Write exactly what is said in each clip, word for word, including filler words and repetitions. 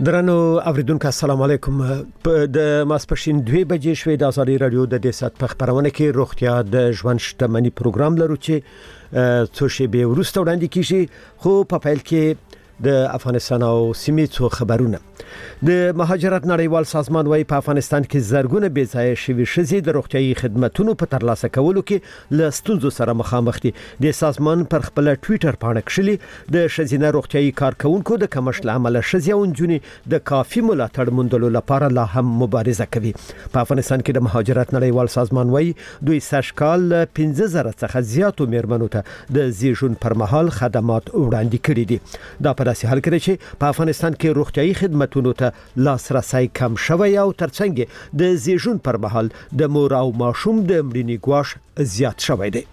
درنو اوریدونکو السلام علیکم. د ماسپښین دوه بجې شوې د ازادي رادیو د دسات په خبرونه کې روغتیا د ژوند شتمنۍ پروګرام لرو چې څو شی به ورسته وړاندې کیږي. خو په پیل کې د افغانستان او سیمې څو خبرونه. د مهاجرت نړیوال سازمان وايي په افغانستان کې زرګونه بې ځایه شوي ښځې د روغتیايي خدماتو په ترلاسه کولو کې له ستونزو سره مخامخ دي. د سازمان پر خپل ټوئیټر باندې کښلي د ښځینه روغتیايي کارکونکو د کمښت له امله ښځې او نجونې د کافي ملاتړ موندلو لپاره لا هم مبارزه کوي. په افغانستان کې د مهاجرت نړیوال سازمان وايي دوی سږکال پنځه زره څخه زیاتو میرمنو ته د زیږون پر مهال خدمات وړاندې کړي دي. دا په داسې حال کې چې په افغانستان کې روغتیايي خدماتو ته لاسرسي کم شوی او ترڅنګ د زیږون پر مهال د مور او ماشوم د مړینې ګواښ زیات شوی دی.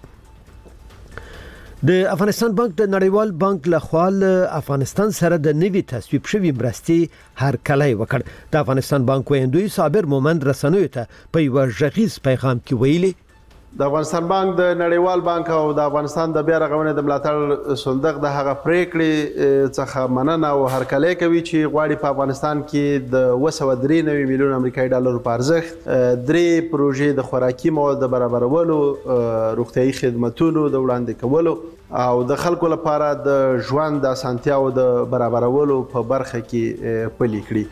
د افغانستان بانک د نړیوال بانک لخوا له افغانستان سره د نوي تصویب شوی مرستې هرکلی وکړ. د افغانستان بانک ویندوی صابر مومند رسنیو ته په یو ژغیز پیغام کې ویلي د افغانستان بانک د نړیوال بانک او د افغانستان د بیا رغونې د ملاتړ صندوق د هغه پریکړې څخه مننه او هرکلی کوي چې غواړي په افغانستان کې د دوه سوه درې نوي میلیون امریکایي ډالرو په ارزښت درې پروژې د خوراکي موادو د برابرولو، روغتیايي خدماتو د وړاندې کولو او د خلکو لپاره د ژوند د اسانتیاو د برابرولو په برخه کې پلي کړي.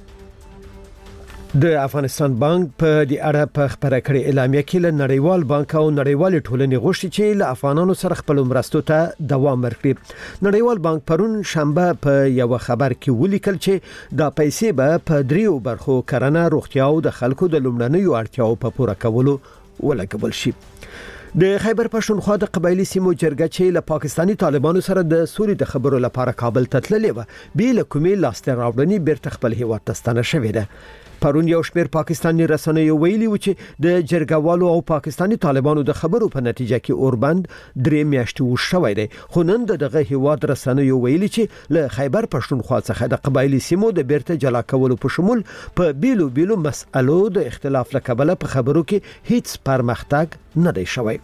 د افغانستان بانک په دې اړه په خبره کړې اعلامیه کې له نړیوال بانک او نړیوال ټولنې غوښتي چې له افغانانو سره خپل مرستو ته دوام ورکړي. نړیوال بانک پرون شنبه په یو خبر کې ولیکل چې دا پیسې به په دریو برخو کرنه، روغتیا او د خلکو د لومړنیو اړتیاو په پوره کولو ولګول شي. د خیبر پښتونخوا د قبایلی سیمو جرګه چې له پاکستانی طالبانو سره د سولې د خبرو لپاره کابل ته تللې و به له کومې لاسته راوړنې بیرته خپل هیواد ته ستنه شوې ده. پرون یو شمېر پاکستانی رسنیو ویلي و چې د جرګوالو او پاکستانی طالبانو د خبرو په نتیجه کې اوربند درې میاشتې وشوي دي. خو نن دغه هیواد رسنیو ویلي چې له خیبر پښتونخوا څخه د قبایلی سیمو د بیرته جلا کولو په شمول په بیلو بیلو مسألو د اختلاف لکبله په خبرو کې هیڅ پرمختګ نه دی شوی.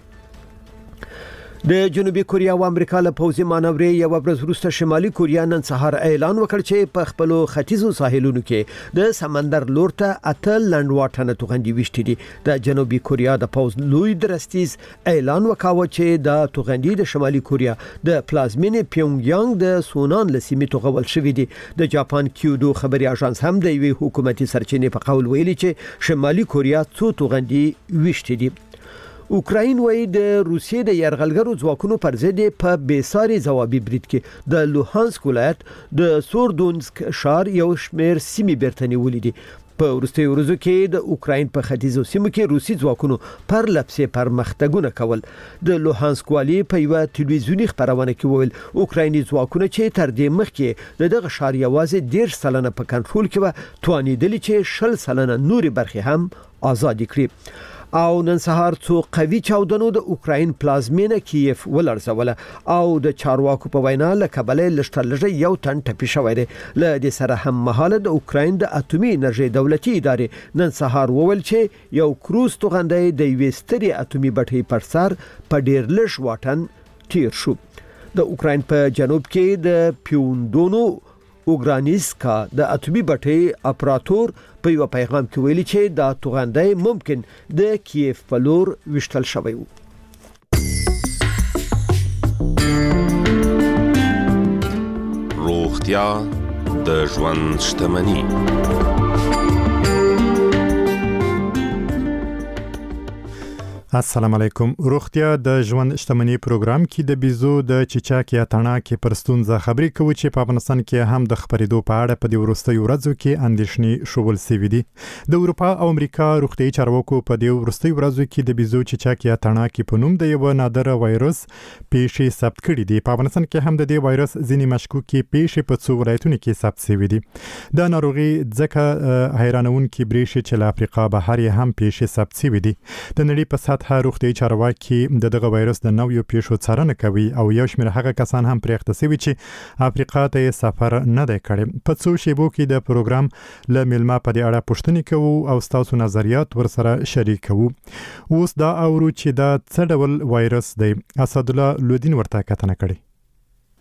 د جنوبي کوریا او امریکا له پوځي مانورې یو ورځ وروسته شمالي کوریا نن سهار اعلان وکړ چې په خپل ختیځو ساحلونو کې د سمندر لور ته اته لنډواټنه توغندي وشتي دي. د جنوبي کوریا د پوځ لوی درستیز اعلان وکاوه چې د توغندي د شمالي کوریا د پلازمینې پیونګ یانګ د سونان لسیمې توغول شوې دي. د جاپان کیودو خبري اژانس هم د یوې حکومتي سرچینې په قول ویلي چې شمالي کوریا څو توغندي وشتي دي. اوکراین وایي د روسیې د یرغلګرو ځواکونو پر ضد په بیساري ځوابي برید کې د لوهانسک ولایت د سوردونسک ښار یو شمېر سیمې بیرته نیولې دي. په وروستیو ورځو کې د اوکراین په ختیځو سیمو کې روسي ځواکونو پر لپسې پرمختګونه کول. د لوهانسک والي په یو ټلویزیوني خبرونه کې وویل اوکرایني ځواکونه چې تر دې مخکې د دغه ښار یوازې ډیر سلنه په کنټرول کې و توانیدل چې شل سلنه نوري برخې هم آزاد کړي. او نن سهار څو قوي چاودنو د اوکراین پلازمینه کیف ولړزوله او د چارواکو په وینا له کابل لشتلږه یو تن ټپي شوی دی. له دې سره هم مهاله د اوکراین د اټومي انرژي دولتي ادارې نن سهار وویل چې یو کروز توغندی د یوې سترې اټومي بټۍ پر سر په ډیر لږ واټن تیر شو. د اوکراین په جنوب کې د پیوندونو اوګرانیسکا د اټومي بټۍ اپراتور په یو پیغام کې ویلي چې دا توغندی ممکن د کیف په لور وشتل شوی و. روغتیا د ژوند شتمني. السلام علیکم. روغتیا د ژوند شتمنۍ پروګرام کې د بیزو د چیچاک یا تڼاکې پر ستونزه خبرې کوي چې په افغانستان کې هم د خبرېدو په اړه په دې وروستیو ورځو کې اندېښنې شوول سوي دي. د اروپا او امریکا روغتیايي چارواکو په دې وروستیو ورځو کې د بیزو چیچاک یا تڼاکې په نوم د یو نادره وایرس پیښې ثبت کړي دي. په افغانستان کې هم د دې وایرس ځینې مشکوکې پیښې په څو ولایتونو کې ثبت شوي دي. د ناروغي ځکه حیرانونکې بریښې چې له افریقا بهر یې هم پیښې ثبت شوي دي. د نړۍ په سطحه روغتیايي چارواکي د دغه وایرس د نویو پیښو څارنه کوي او یو شمېر هغه کسان هم پرې اخته شوي چې افریقا ته یې سفر نه دی کړی. په څو شیبو کې د پروګرام له میلمه په دې اړه پوښتنې کوو او ستاسو نظریات ورسره شریک کوو. اوس دا اورو چې دا څه ډول وایرس دی. اسدالله لودین ورته کتنه کړې.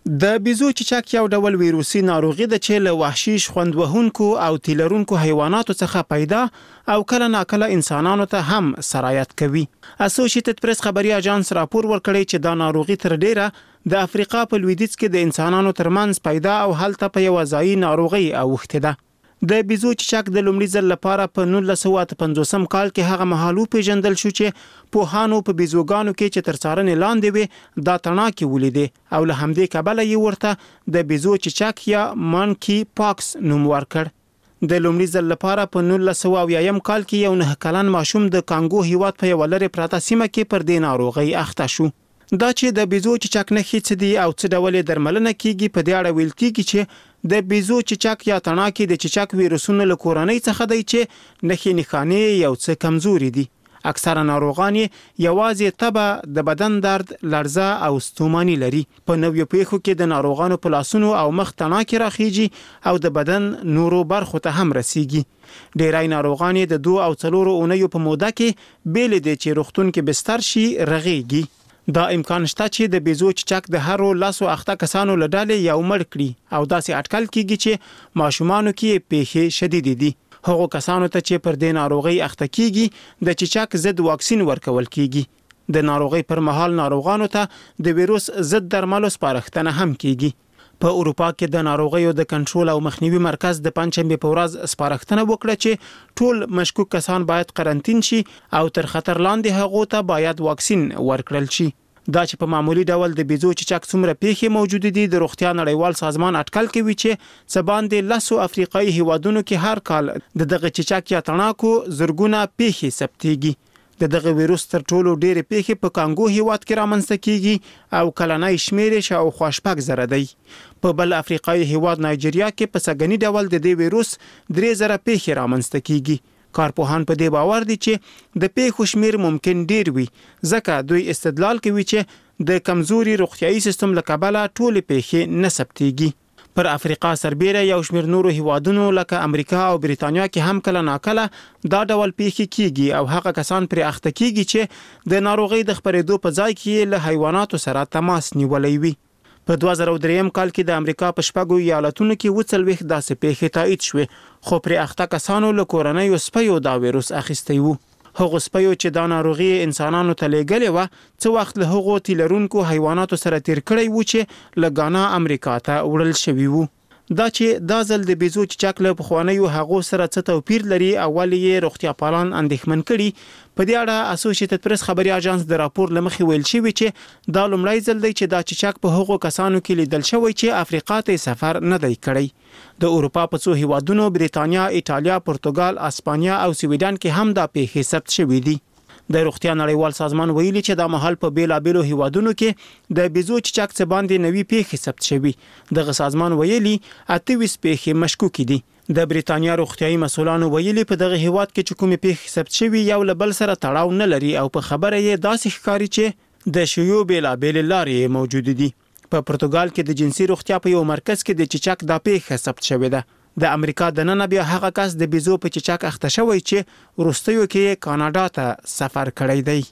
د بیزو چیچک یو ډول ویروسي ناروغي ده چې له وحشي خوند وهونکو او تیلرونکو حیواناتو څخه پیدا او کله ناکله انسانانو ته هم سرایت کوي. اسوسییټډ پریس خبري اژانس راپور ورکړی چې دا ناروغي تر ډیره د افریقا په لویدیځ کې د انسانانو ترمنځ پیدا او هلته په یو ځایي ناروغي اوښتې ده. د بیزو چیچک د لومړي ځل لپاره په نولس سوه اته پنځوسم کال کې هغه مهال پیژندل شو چې پوهانو په بیزوګانو کې چې تر څارنې لاندې وي دا تڼاکې ولیدې او له همدې کبله یې ورته د بیزو چیچک یا مانکی پاکس نوم ورکړ. د لومړي ځل لپاره په نولس سوه اویایم کال کې یو نه کلن ماشوم د کانګو هیواد په یوه لرې پراته سیمه کې پر دې ناروغۍ اخته شو. دا چې د بیزو چیچک نښې څه دي او څه ډول یې درملنه کیږي په دې اړه ویل کیږي چې د بیزو چیچک یا تڼاکې د چیچک ویروسونو له کورنۍ څخه دی چې نښې نښانې یو څه کمزوري دي. اکثره ناروغان یوازې تبه د بدن درد لړزه او ستوماني لري. په نویو پیښو کې د ناروغانو په لاسونو او مخ تڼاکې راخیږي او د بدن نورو برخو ته هم رسیږي. ډیری ناروغان د دوه او څلورو اونیو په موده کې بیل دي چې روغتون کې بستر شي رغيږي. دا امکان شته چې د بیزو چیچک د هرو لاسو اخته کسانو له ډلې یو مړ کړي او داسې اټکل کیږي چې ماشومانو کې پیښې شدید دي. هغو کسانو ته چې پر دې ناروغي اخته کیږي د چیچک ضد واکسین ورکول کیږي. د ناروغي پر مهال ناروغانو ته د ویروس ضد درملو سپارښتنه هم کیږي. په اروپا کې د ناروغیو د کنټرول او مخنیوي مرکز د پنځشنبه په ورځ سپارښتنه وکړه چې ټول مشکوک کسان باید قرنطین شي او تر خطر لاندې هغو ته باید واکسین ورکړل شي. دا چې په معمولی ډول د بیزو چیچک څومره پیښې موجود دي د روغتیا نړیوال سازمان اټکل کوي چې څه باندې لسو افریقایي هیوادونو کې هر کال د دغه چیچک یا تڼاکو زرګونه پیښې ثبتېږي. د دغه ویروس تر ټولو ډېرې پیښې په کانګو هیواد کې رامنځته کیږي او کلنۍ شمیر یې شاوخوا شپږ زره دی. په بل افریقایي هیواد نایجیریا کې په سګنی ډول د دې ویروس درې زره پیښې رامنځته کیږي. کارپوهان په دې باور دي چې د پیښو شمیر ممکن ډیر وي ځکه دوی استدلال کوي چې د کمزوري روغتیايي سیستم له کبله ټول پیښې نه ثبتېږي. پر افریقا سربېره یو شمېر نورو هیوادونو لکه امریکا او بریتانیا کې هم کله ناکله دا ډول پیښې کیږي او هغه کسان پر اخته کیږي چې د ناروغۍ د خپرېدو په ځای کې له حیواناتو سره تماس نیولی وي. په دوه زره درې کال کې د امریکا په شپږو ایالتونو کې اووه څلوېښت داسې پیښې تایید شوې خو پر اخته کسانو له کورنیو سپیو دا ویروس اخیستی وو. هغه سپیو چې دا ناروغي انسانانو ته لېږلې وه څه وخت له هغو تیلرونکو حیواناتو سره تیر کړی وو چې له ګانا امریکا ته وړل شوي وو. دا چې دا ځل د بیزو چیچک له پخوانیو هغو سره څه توپیر لري اول یې روغتیا پالان اندېښمن کړي. په دې اړه اسوسییټډ پریس خبري اژانس د راپور له مخې ویل شوی چې دا لومړی ځل دی چې دا چیچک په هغو کسانو کې لیدل شوی چې افریقا ته سفر نه دی کړی. د اروپا په څو هیوادونو بریتانیا، ایټالیا، پرتګال، اسپانیا او سویډن کې هم دا پیښې ثبت شوې دي. د روغتیا نړیوال سازمان ویلي چې دا مهال په بیلابیلو هیوادونو کې د بیزو چیچک څخه باندې نوي پیښې ثبت شوې. دغه سازمان ویلي اته ویشت پیښې مشکوکې دي. د بریتانیا روغتیايي مسؤلانو ویلي په دغه هیواد کې چې کومې پیښې ثبت شوې یو له بل سره تړاو نه لري او په خبره یې داسې ښکاري چې د شیوع بیلابیلې لارې موجود دي. په پرتګال کې د جنسي روغتیا په یو مرکز کې د چیچک دا پیښه ثبت شوې ده. د امریکا د نن بیا هغه کس د بیزو په چیچک اخته شوی چې وروستیو کې کاناډا ته سفر کړی دی.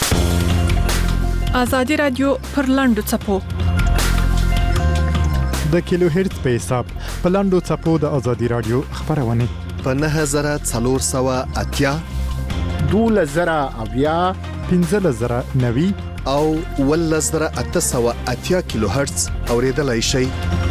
ازادي رادیو پر لاندو چپو د کیلو هرتز په حساب په لاندو چپو د ازادي رادیو خبرونه په نه زره څلور سوه اتیا دوله زره اویا پنځه زره نوي او اووه زره اته سوه اتیا کیلو هرتز اوریدلای شئ.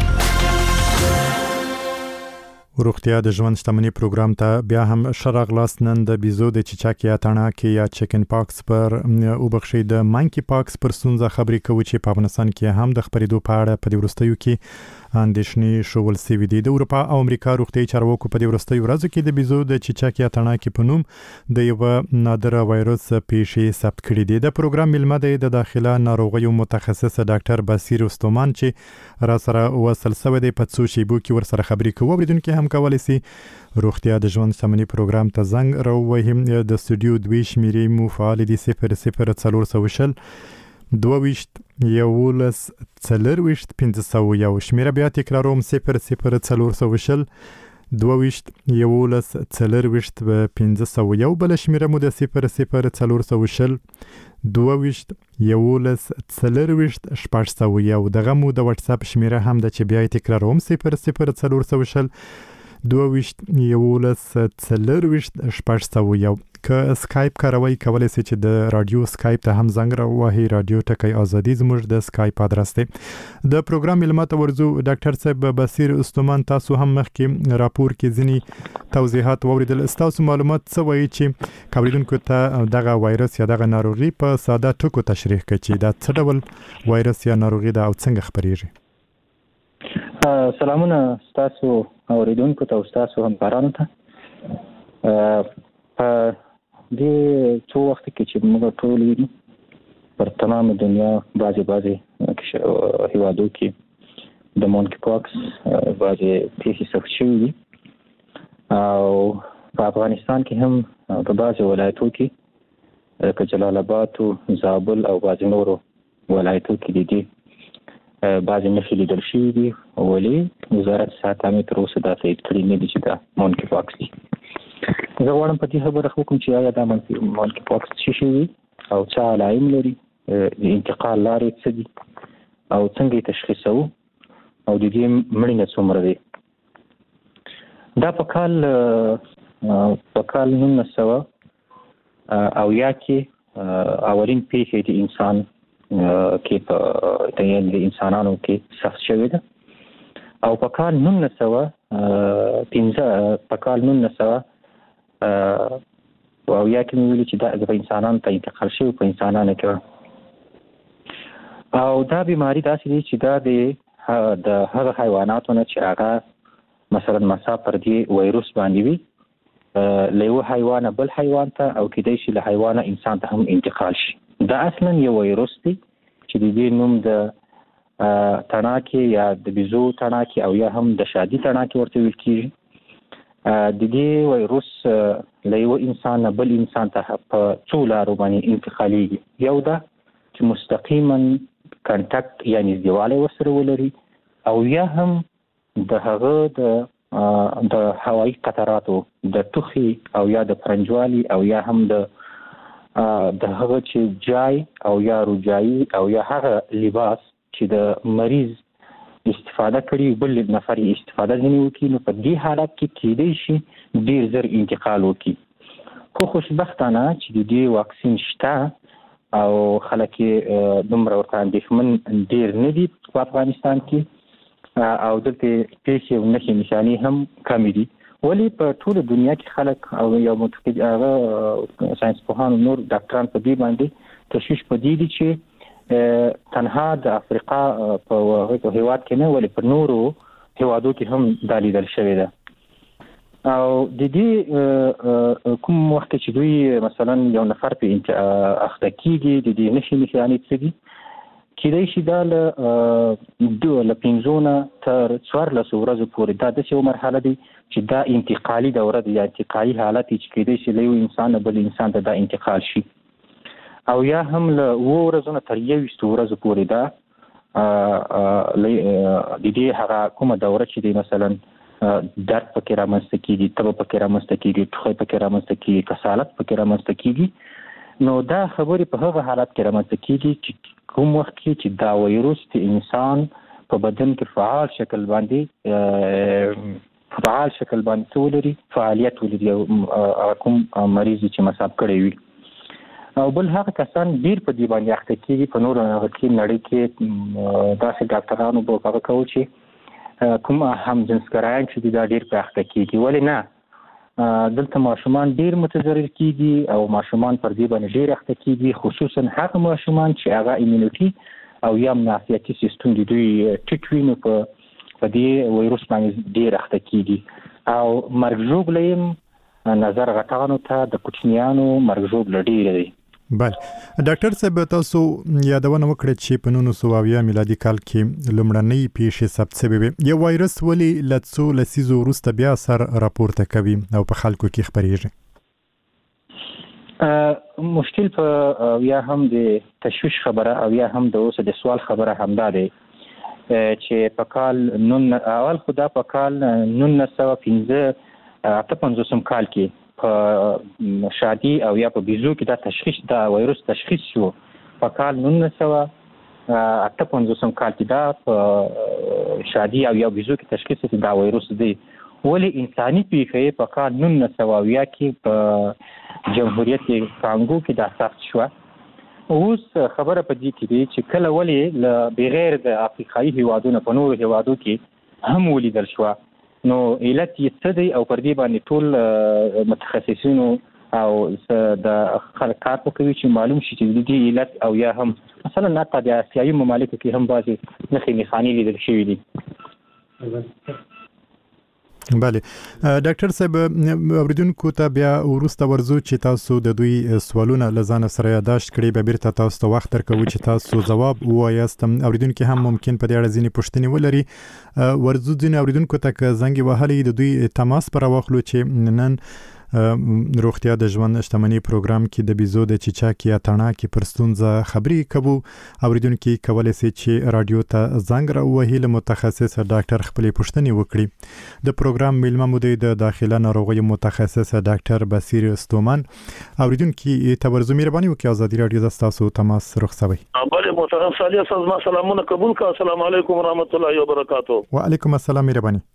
روغتیا د ژوند شتمنۍ پروګرام ته بیا هم شرغلاس نن د بیزو د چیچک یا تڼاکې یا چکن پاکس پر او بخښي د مانکی پاکس پر ستونزه خبرې کوي چې په افغانستان کې هم د خبرېدو په اړه په وروستیو کې اندېښنې شول سوي دي. د اروپا او امریکا روغتیايي چارواکو په وروستیو ورځو کې د بیزو د چیچک یا تڼاکې په نوم د یو نادره وایروس پیښې ثبت کړې دي. د پروګرام ملمه دی د داخله ناروغیو متخصص ډاکټر بصیر استومان چې را سره وصل سوی دی. په څو شیبو کې ور سره خبرې کوو. اوریدونکو هم کولی سي روغتیا د ژوند شتمنۍ پروګرام ته زنګ راووهي. د استودیو دوی شمیرې مو فعال دي صفر صفر څلور سوه شل دوه ویشت یولس څلور ویشت پنځه سوه یو. شمیره بیا تکراروم صفر صفر څلور سوه شل دوویشت یولس څلرویشت به پنځه سوه یو بله شمیره مو د صفر صفر څلور سوه شل دوویشت یولس څلرویشت شپږ سوه یو دغه مو د واتساپ شمیره هم ده چې بیا یې تکراروم صفر صفر څلور سوه شل دوویشت یولس څلرویشت شپږ سوه یو. که سکایپ کاروئ کولی شئ چې د رادیو سکایپ ته هم زنګ راووهئ. رادیو ټکی آزادي زموږ د سکایپ ادرس دی. د پروګرام مېلمه ته ورځو. ډاکټر صاحب بصیر استومان، تاسو هم مخکې راپور کې ځینې توضیحات واوریدل. ستاسو معلومات څه وایي چې اوریدونکو ته دغه وایرس یا دغه ناروغي په ساده ټکو تشریح کړي چې دا څه ډول وایرس یا ناروغي ده او څنګه خپریږي؟ سلامونه ستاسو اوریدونکو ته او ستاسو همکارانو ته. په دې څو وخت کې چې موږ ټول وینو پر تمام دنیا بعضې بعضې هیوادو کې د مونکي پاکس بعضې پیښې ثبت شوي دي او په افغانستان کې هم په بعضې ولایتو کې لکه جلال آباد او زابل او بعضې نورو ولایتو کې د دې بعضې نښې لیدل شوي دي، ولې وزارت صحت هم تر اوسه دا تایید کړي نه دي چې دا مونکي پاکس دي. زه غواړم په دې خبره وکړم چې آیا دا مونکي پاکس څه شی وي او څه علائم لري، د انتقال لارې څه دي او څنګه یې تشخیصوو او د دې مړینه څومره دی. دا په کال په کال نولس سوه اویا کې اولین پیښې د انسان کې په د انسانانو کې ثبت شوې ده او په کال نولس سوه پنځه په کال نولس سوه او یا کې ویلي چې دا د انسانانو ته انتقال شوی په انسانانو کې او دا بیماری داسې دی چې دا د د هغه حیواناتو نه چې هغه مثلا مسا پر دې وایروس باندې وي له یو حیوانه بل حیوان ته او کېدای شي له حیوانه انسان ته هم انتقال شي. دا اصلا یو وایروس دی چې د دې نوم د تڼاکې یا د بیزو تڼاکې او یا هم د شادي تڼاکې ورته ویل کېږي. د دې وایروس له یو انسان نه بل انسان ته په څو لارو باندې انتقالېږي. یو دا چې مستقیما کنټاکټ یا نږدېوالی ورسره ولري او یا هم د هغه د د هوایي قطراتو د ټوخي او یا د پرنجوالي او یا هم د د هغه چې جای او یا روجایي او یا هغه لباس چې د مریض استفاده کړي بل نفر استفاده ځنې وکړي، نو په دې حالت کې کېدای شي ډېر زر انتقال وکړي. خو خوشبختانه چې د دې واکسین شته او خلک یې دومره ورته اندېښمن ډېر نه دي په افغانستان کې او دلته پیښې او نښې نښانې هم کمې دي، ولې په ټوله دنیا کې خلک او یو متقد هغه ساینس پوهان نور ډاکټران په دې باندې تشویش په دې دي چې تنها د افریقا په هیواد کې نه ولې په نورو هیوادو کې هم دا لیدل شوې ده. او د دې کوم وخت چې دوی مثلا یو نفر په اخته کېږي د دې نښې نښانې څه دي، کېدای شي دا له دوه له پنځو نه تر څوارلسو ورځو پورې دا داسې یو مرحله دی چې دا انتقالي دوره ده یا انتقالي حالت چې کېدای شي له یو انسان نه بل انسان ته دا انتقال شي او یا هم له اووه ورځو نه تر یوویشتو ورځو پورې دا د دې هغه کومه دوره چې دی مثلا درد پکې رامنځته کېږي، تبه پکې رامنځته کېږي، ټوخی پکې رامنځته کېږي، کسالت پکې رامنځته کېږي، نو دا خبرې په هغه حالت کې رامنځته کېږي چې کوم وخت کې چې دا وایروس د انسان په بدن کې فعال شکل باندې فعال شکل باندې څه ولري، فعالیت ولري او کوم مریض چې مصاب کړی وي. او بل هغه کسان ډیر په دې باندې اخته کېږي په نورو هغه کې نړۍ کې داسې ډاکټرانو به هغه کوي چې کوم هم جنسګرایان چې دا ډیر په اخته کېږي، ولې نه دلته ماشومان ډیر متضرر کېږي او ماشومان پر دې باندې ډیر اخته کېږي، خصوصا هغه ماشومان چې هغه ایمونیټي او یا مناعتي سیستم د دوی ټیټ وي نو په په دې وایروس باندې ډیر اخته کېږي او مرګ ژوبله یې نظر غټانو ته د کوچنیانو مرګ ژوبله ډیره دی. بله ډاکټر صاحب تاسو یادونه وکړه چې په نولس سوه اویا میلادي کال کې لومړنۍ پیښې ثبت شوې وې. یو وایرس ولې له څو لسیزو وروسته بیا سر راپورته کوي او په خلکو کې خپریږي؟ مشکل په یا هم د تشویش خبره او یا هم د اوس د سوال خبره همدا دی چې په کال نن اول خدا په کال نولس سوه پنځه اته پنځوسم کال کې په شادي او یا په بیزو کې دا تشخیص دا وایروس تشخیص شو په کال نولس سوه اته پنځوسم کال کې دا په شادي او یا بیزو کې تشخیص شو دا وایروس دی ولې انساني پیښې په کال نولس سوه اویا کې په جمهوریت کانګو کې دا ثبت شو. اوس خبره په دې کې دی چې کله ولې له بغیر د افریقایي هیوادونو په نورو هیوادو کې هم ولیدل شو نو علت یې څه دی او پر دې باندې ټول متخصصینو او د خلکات کوي چې معلوم شي چې دې علت او یا هم مثلا نه د آسیایي ممالکو کې هم بعضي نښې نښانې لیدل شوې دي. بله ډاکټر صاحب اوریدونکو ته بیا ورسته ورزو چې تاسو د دوی سوالونه لزانه سره یاداشت کړئ به بیرته تاسو ته وخت درکوي چې تاسو جواب ووایاست. اوریدونکو هم ممکن په دې اړه ځینې پوښتنې ولري ورزو ځینې اوریدونکو ته که زنګ وهلی د دوی تماس پر واخلو چې نن روغتیا د ژوند شتمنۍ پروګرام کې د بیزو د چیچاک یا تڼاک پر ستونزه خبرې کوو. اوریدونکو کولای شي چې رادیو ته زنګ راووهي له متخصص ډاکټر خپلې پوښتنې وکړي. د پروګرام میلمه مو د داخله ناروغیو متخصص ډاکټر بصیر ستومن. اوریدونکو ته ورزو مهرباني وکړئ ازادي رادیو د تاسو تماس رخصوي. بله محترم صالح صاحب سلامونه قبول کا. السلام علیکم ورحمت الله وبرکاتہ. وعلیکم السلام مهرباني.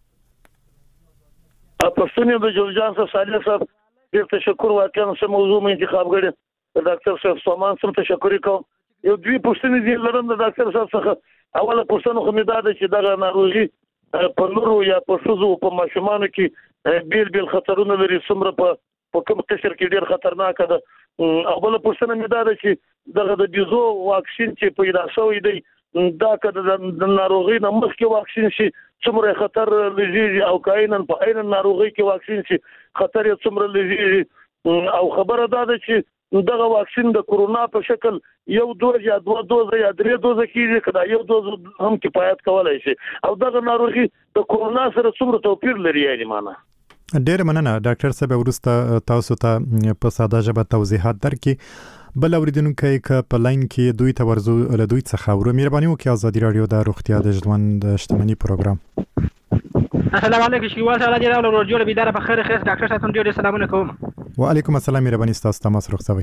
پښتون د جوړجان سره صالح صاحب ډیر تشکر واقعا سم موضوع مې انتخاب کړی ډاکټر صاحب سامان سم تشکر کوم. یو دوی پښتنې دي لرم د ډاکټر صاحب څخه اوله پښتنه خو مې دا ده چې دغه ناروغي په نورو یا په ښځو په ماشومانو کې بیل بیل خطرونه لري څومره په په کوم قشر کې ډیر خطرناک ده. اوله پښتنه مې دا ده چې دغه د بیزو واکسین چې پیدا شوی دی دا کده د ناروغي نه مخکې واکسین شي څومره خطر لږیږي او کاینن په عین ناروغي کې واکسین شي خطر یې څومره لږیږي او خبره دا ده چې دغه واکسین د کورونا په شکل یو دوز یا دوه دوز یا درې دوز کېږي کدا یو دوز هم کفایت کولای شي او دغه ناروغي د کورونا سره څومره توپیر لري یعنی معنا. ډیر مننه ډاکټر صاحب ورسته تاسو ته په ساده ژبه توضیحات درکړي. بل اوریدونکو ک په لاین کې دوی ته ورزو له دوی څخه ورو مهرباني وکړئ ازادي رادیو د روغتیا د ژوند شتمنۍ پروګرام. السلام علیکم شیوال سره دی راول ورجوړ بيدار په خیر خیر ډاکټر صاحب ډیر سلامونه کوم. وعلیکم السلام مهرباني تاسو تماس رخصوي.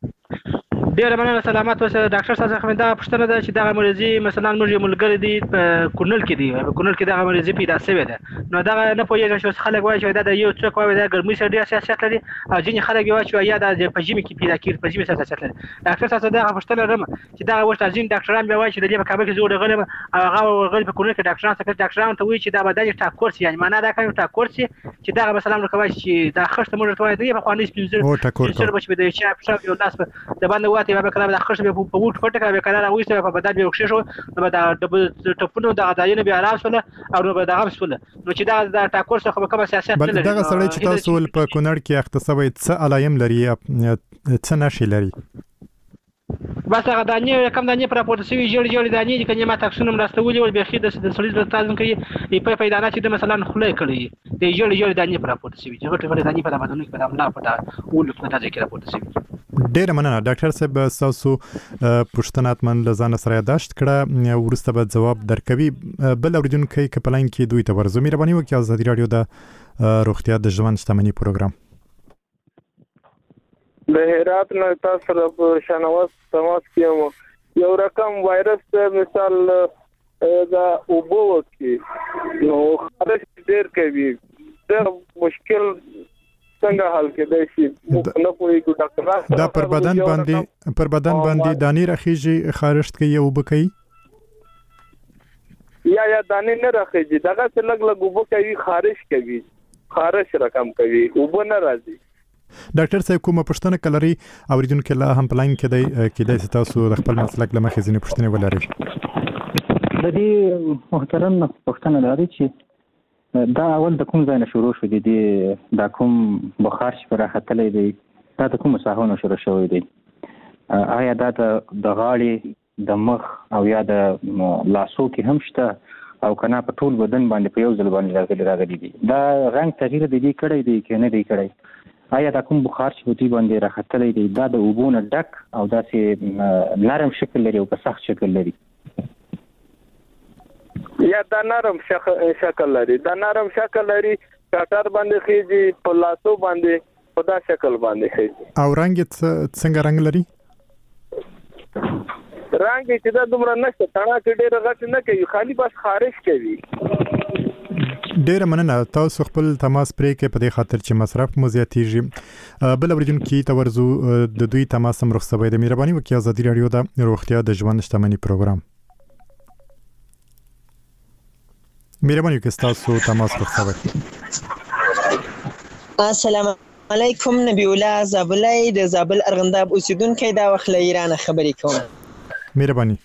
ډیر مننه سلامات اوسه ډاکټر صاحب څخه دا پوښتنه ده چې دا مریضي مثلا موږ ملګری دي په کورنل کې دي په کورنل کې دا مریضي پیدا شوی ده نو دا نه پوهیږي چې خلک وایي چې دا د یو څوک وایي دا ګرمي سره ډیر سیاست لري او ځینې خلک وایي چې یا د پجیمي کې پیدا کیږي پجیمي سره سیاست لري. ډاکټر صاحب دا پوښتنه لرم چې دا وخت ځین ډاکټران به وایي چې د دې په کابل کې زوړ غلم هغه ورغل په کورنل کې ډاکټران څخه ډاکټران ته وایي چې دا بدل ټاکور شي یعنی معنا دا کوي ټاکور شي چې دا مثلا کوي چې دا خښته موږ ته وایي دی په خواني سپینځر چې بچ به د چا په شاو یو لاس د باندې واته به کړه د خښته په وټ فټه به کړه راوځي په بدل به وښه شو نو دا د ټپونو د غداینه به آرام سره او نو به دا هم سره نو چې دا د ټاکور څخه کومه سیاست نه لري. دغه سړی چې تاسو په کونړ کې اختصابي څه علایم لري څه نشي لري بس هغه دانې کم دانې پر راپورته شوی جوړ جوړ دانې چې کنه ما تاکسونم راستولې ول بخې د سړي د تاسو کوي په پیدا نه چې د مثلا خلې کړی د جوړ جوړ دانې پر راپورته شوی چې ټول دانې په باندې کې په املا پټه ول په تاسو کې راپورته شوی. ډیر مننه ډاکټر صاحب تاسو پښتنات من لزان سره یاداشت کړه ورسته به جواب درکوي. بل اوریدونکو کې په لاین کې دوی ته ورزو مهرباني وکړئ ازادي رادیو د روغتیا د ژوند شتمنۍ پروګرام. د هرات نه تاسو سره په شنواز تماس کیمو یو رقم وایرس مثال دا اوبو کې نو خارج ډیر کوي دا مشکل څنګه حل کېدای شي نو کوئی ډاکټر دا پر بدن باندې پر بدن باندې دانی راخیږي خارجت کوي او بکای یا یا دانی نه راخیږي دغه څه لګ لګ وبو کوي خارج کوي خارج رقم کوي وبو نه راځي. ډاکټر صاحب کومه پښتنه کلري اوریدونکو لا هم پلاین کې دی کې د تاسو د خپل مسلک لمخې ځینې پښتنه ولري. د دې محترم پښتنه لري چې دا اول د کوم ځای نه شروع شو دي دا کوم بخار چې راختلې دی دا د کوم ساحونو شروع شوی دی آیا دا د غاړې د مخ او یا د لاسو کې هم شته او کنا په ټول بدن باندې په یو ځل باندې راغلي دي دا رنگ تغییر دی کړی دی کې نه دی کړی آیا دا کوم بخار چې وتی باندې راختلې دی دا د اوبونه ډک او داسې نرم شکل لري او په سخت شکل لري. یا د نرم شکل لري د نرم شکل لري کاټر باندې خيږي په لاسو باندې په دا شکل باندې خيږي او رنگ څنګه رنگ لري رنگ چې دا دومره نشته تڼاک ډېر غټ نه کوي خالی بس خارج کوي ډېر مننه تاسو خپل تماس پرې کې په دې خاطر چې مصرف مو زیاتېږي بل اوریدونکو ته ورزو د دوی تماس هم رخصوي د مهرباني وکړئ ازادي رادیو د روغتیا د ژوند شتمنۍ پروګرام مهرباني وکړئ تاسو تماس رخصوي السلام علیکم نبی الله زابلای د زابل ارغنداب اوسیدونکو دا وخت له ایران خبرې کوم مهرباني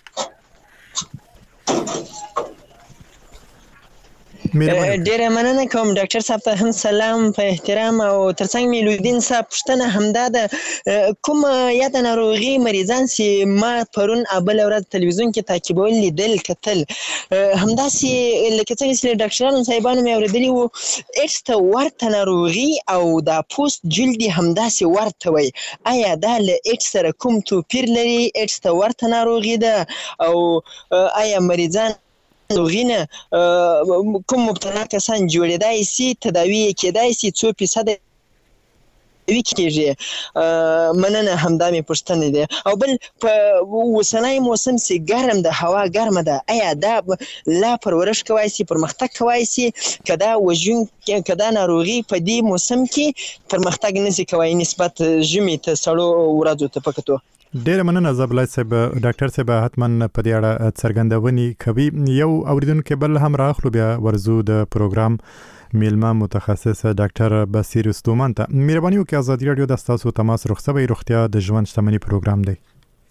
ډیره مننه کوم ډاکټر صاحب ته هم سلام په احترام او ترڅنګ میلودین صاحب پښتنه همدا د کوم یا د ناروغي مریضان چې ما پرون ابل ورځ تلویزیون کې تعقیبول لیدل کتل همدا چې لکه څنګه چې ډاکټرانو صاحبانو مې اوریدلی وو ایډز ته ورته ناروغي او د پوست جلدي همدا چې ورته وي آیا دا له ایډز سره کوم توپیر لري ایډز ته ورته ناروغي ده او آیا مریضان ناروغینه کوم مبتلا کسان جوړیدای شي تداوی کېدای شي څو فیصد وی کېږي مننه همدا مې پوښتنه ده او بل په وسنای موسم سي ګرم د هوا ګرمه ده آیا دا لا پرورش کوي سي پرمختګ کوي سي کدا وژن کدا ناروغي په دې موسم کې پرمختګ نشي کوي نسبت ژمي ته سړو ورځو ته پکتو ډیر مننه زبلای صاحب ډاکټر صاحب حتمن په دې اړه څرګندونې کوي یو اوریدونکو بل هم راخلو بیا ورزو د پروګرام میلمه متخصص ډاکټر بصیر استومن ته مهرباني وکړئ ازادي رادیو د تاسو تماس رخصوي روغتیا د ژوند شتمنۍ پروګرام دی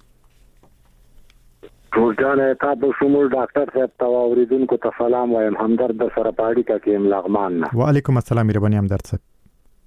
ټولګانه تاسو شمول ډاکټر صاحب ته اوریدونکو ته سلام وایم همدرد سره پاړی کا کې ملغمان وعلیکم السلام مهرباني همدرد صاحب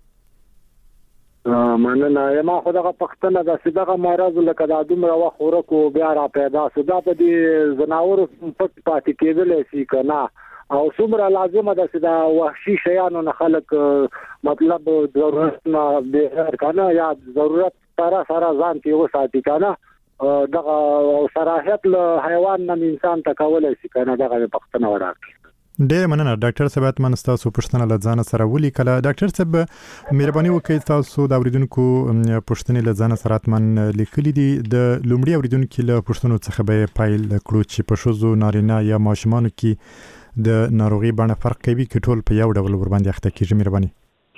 مننه یم خو دغه پښتنه د سیدغه مرز لکه د دومره وخت ورکو بیا را پیدا سودا په دې زناور پټ پاتې کېدل شي کنه او څومره لازمه ده چې دا وحشي شیانو نه خلک مطلب ضرورت نه به کنه یا ضرورت سره سره ځان کې وساتي کنه دغه صراحت له حیوان نه انسان ته کولای شي کنه دغه پښتنه ورکړي ډیر مننه ډاکټر صاحب من تاسو پښتنه لځانه سره ولي کله ډاکټر صاحب مهرباني وکړئ تاسو د اوریدونکو پښتنه لځانه سره اتمن لیکلي دي د لومړي اوریدونکو له پښتنو څخه به پایل کړو چې په شوزو نارینه یا ماشومان کې د ناروغي باندې فرق کوي کې ټول په یو ډول ور باندې اخته کیږي مهرباني